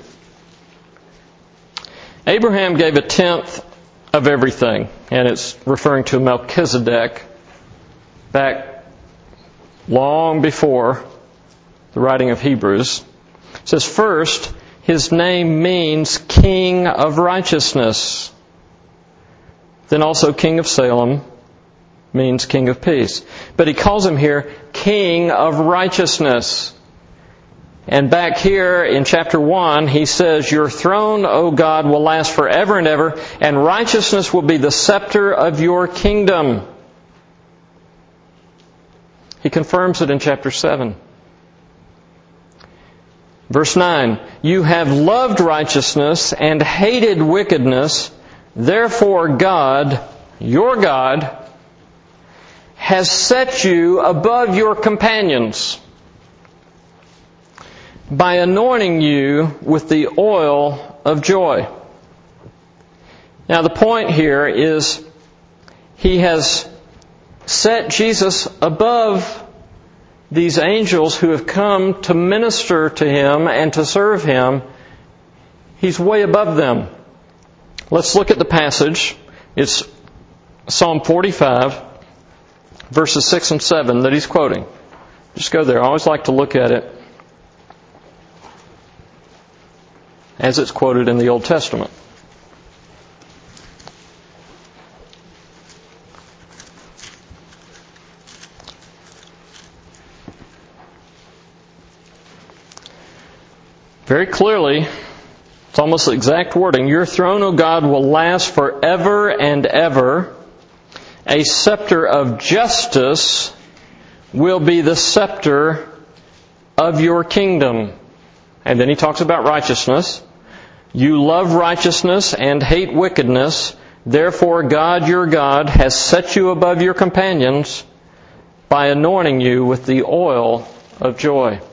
Abraham gave a tenth of everything, and it's referring to Melchizedek back long before the writing of Hebrews. It says, first, his name means King of Righteousness. Then also King of Salem means King of Peace. But he calls him here King of Righteousness. And back here in chapter 1, he says, your throne, O God, will last forever and ever, and righteousness will be the scepter of your kingdom. He confirms it in chapter 7. Verse 9, you have loved righteousness and hated wickedness, therefore God, your God, has set you above your companions by anointing you with the oil of joy. Now the point here is He has set Jesus above these angels who have come to minister to Him and to serve Him. He's way above them. Let's look at the passage. It's Psalm 45, verses 6 and 7 that he's quoting. Just go there. I always like to look at it as it's quoted in the Old Testament. Very clearly, it's almost the exact wording. Your throne, O God, will last forever and ever. A scepter of justice will be the scepter of your kingdom. And then he talks about righteousness. You love righteousness and hate wickedness. Therefore, God, your God, has set you above your companions by anointing you with the oil of joy.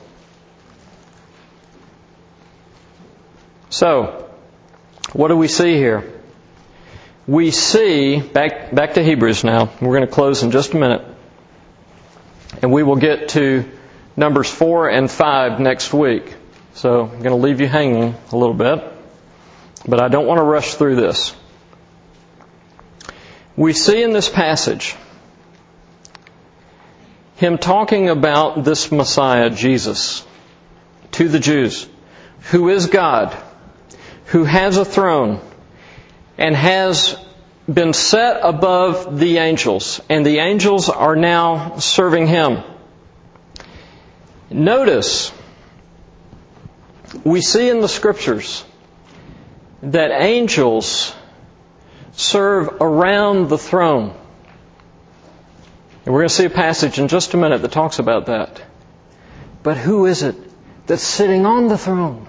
So, what do we see here? We see, back to Hebrews now. We're going to close in just a minute. And we will get to Numbers 4 and 5 next week. So, I'm going to leave you hanging a little bit. But I don't want to rush through this. We see in this passage Him talking about this Messiah, Jesus, to the Jews, who is God, who has a throne, and has been set above the angels, and the angels are now serving Him. Notice we see in the Scriptures that angels serve around the throne. And we're going to see a passage in just a minute that talks about that. But who is it that's sitting on the throne?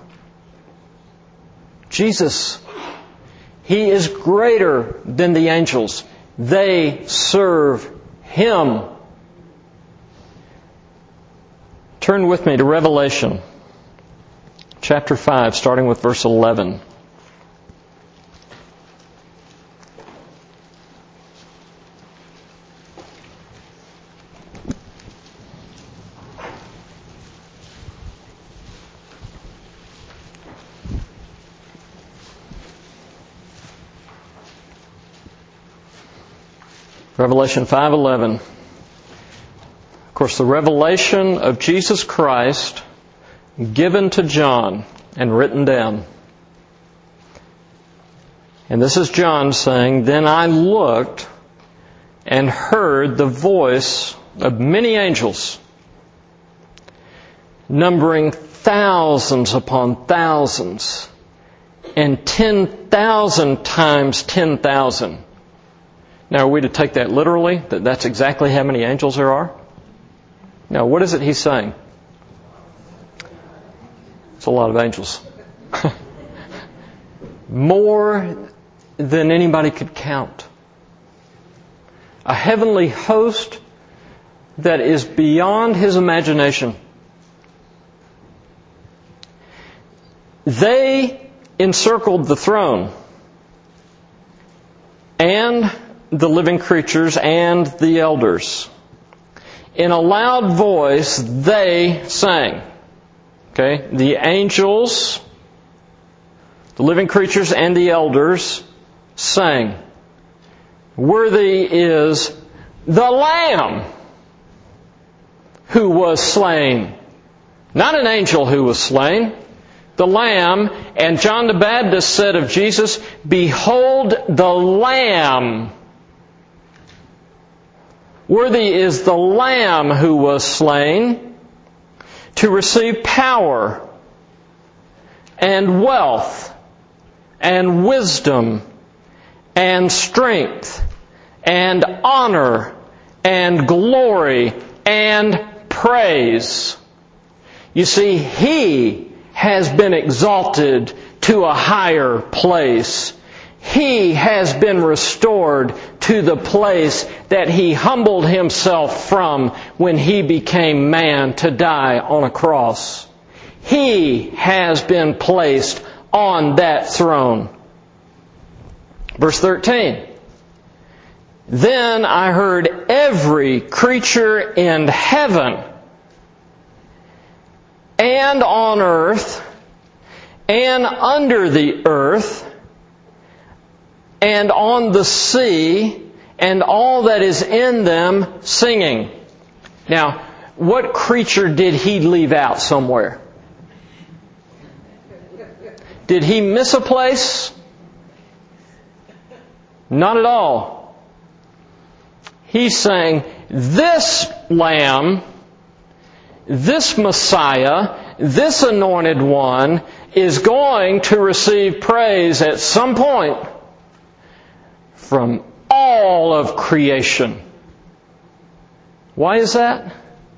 Jesus. He is greater than the angels. They serve Him. Turn with me to Revelation chapter 5, starting with verse 11. Revelation 5:11. Of course, the revelation of Jesus Christ given to John and written down. And this is John saying, "Then I looked and heard the voice of many angels, numbering thousands upon thousands, and 10,000 times 10,000." Now, are we to take that literally, that that's exactly how many angels there are? No, what is it he's saying? It's a lot of angels. More than anybody could count. A heavenly host that is beyond his imagination. They encircled the throne and the living creatures and the elders. In a loud voice, they sang. Okay? The angels, the living creatures, and the elders sang. Worthy is the Lamb who was slain. Not an angel who was slain. The Lamb. And John the Baptist said of Jesus, "Behold the Lamb." Worthy is the Lamb who was slain to receive power and wealth and wisdom and strength and honor and glory and praise. You see, He has been exalted to a higher place. He has been restored to the place that He humbled Himself from when He became man to die on a cross. He has been placed on that throne. Verse 13. Then I heard every creature in heaven and on earth and under the earth and on the sea, and all that is in them, singing. Now, what creature did He leave out somewhere? Did He miss a place? Not at all. He's saying, this Lamb, this Messiah, this Anointed One, is going to receive praise at some point from all of creation. Why is that?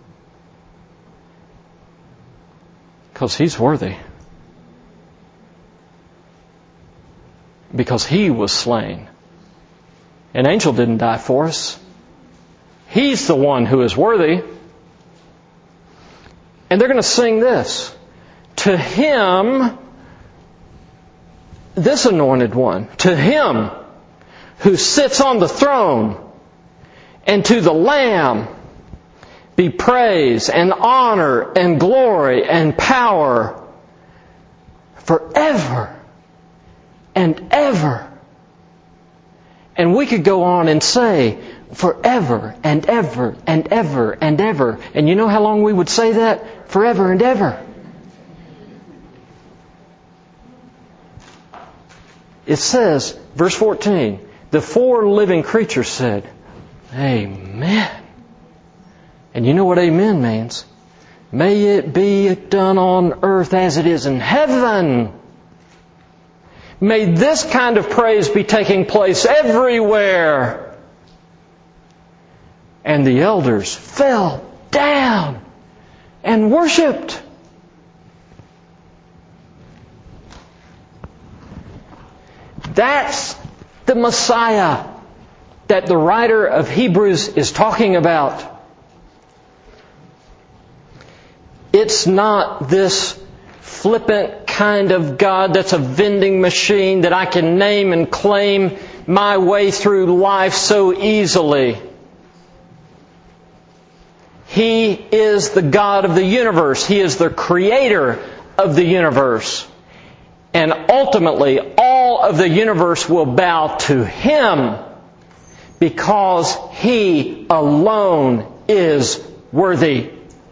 Because He's worthy. Because He was slain. An angel didn't die for us. He's the one who is worthy. And they're going to sing this. To Him, this Anointed One, to Him who sits on the throne, and to the Lamb be praise and honor and glory and power forever and ever. And we could go on and say forever and ever and ever and ever. And you know how long we would say that? Forever and ever. It says, verse 14, the four living creatures said, Amen. And you know what amen means? May it be done on earth as it is in heaven. May this kind of praise be taking place everywhere. And the elders fell down and worshipped. That's the Messiah that the writer of Hebrews is talking about. It's not this flippant kind of God that's a vending machine that I can name and claim my way through life so easily. He is the God of the universe. He is the creator of the universe. And ultimately, all of the universe will bow to Him because He alone is worthy.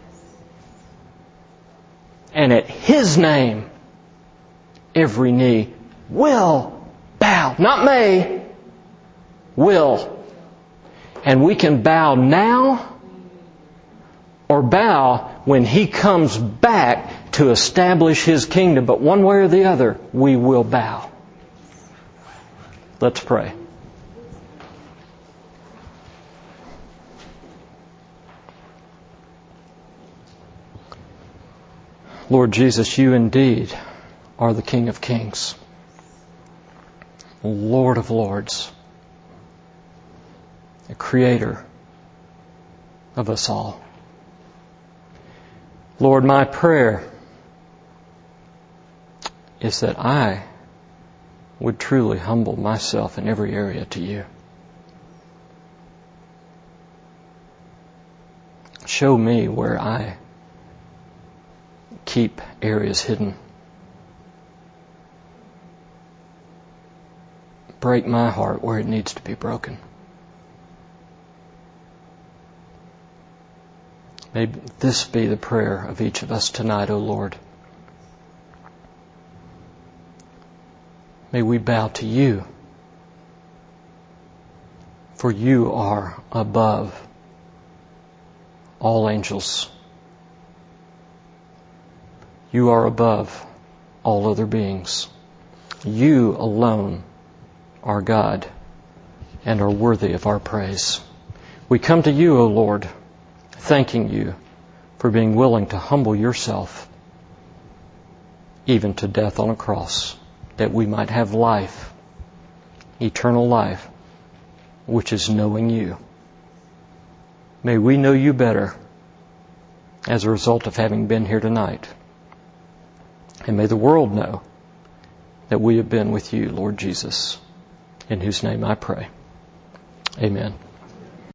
And at His name, every knee will bow. Not may, will. And we can bow now or bow when He comes back to establish His kingdom. But one way or the other, we will bow. Let's pray. Lord Jesus, You indeed are the King of Kings, Lord of Lords, the Creator of us all. Lord, my prayer is that I would truly humble myself in every area to You. Show me where I keep areas hidden. Break my heart where it needs to be broken. May this be the prayer of each of us tonight, O Lord. May we bow to You, for You are above all angels. You are above all other beings. You alone are God and are worthy of our praise. We come to You, O Lord, thanking You for being willing to humble Yourself even to death on a cross, that we might have life, eternal life, which is knowing You. May we know You better as a result of having been here tonight. And may the world know that we have been with You, Lord Jesus, in whose name I pray. Amen.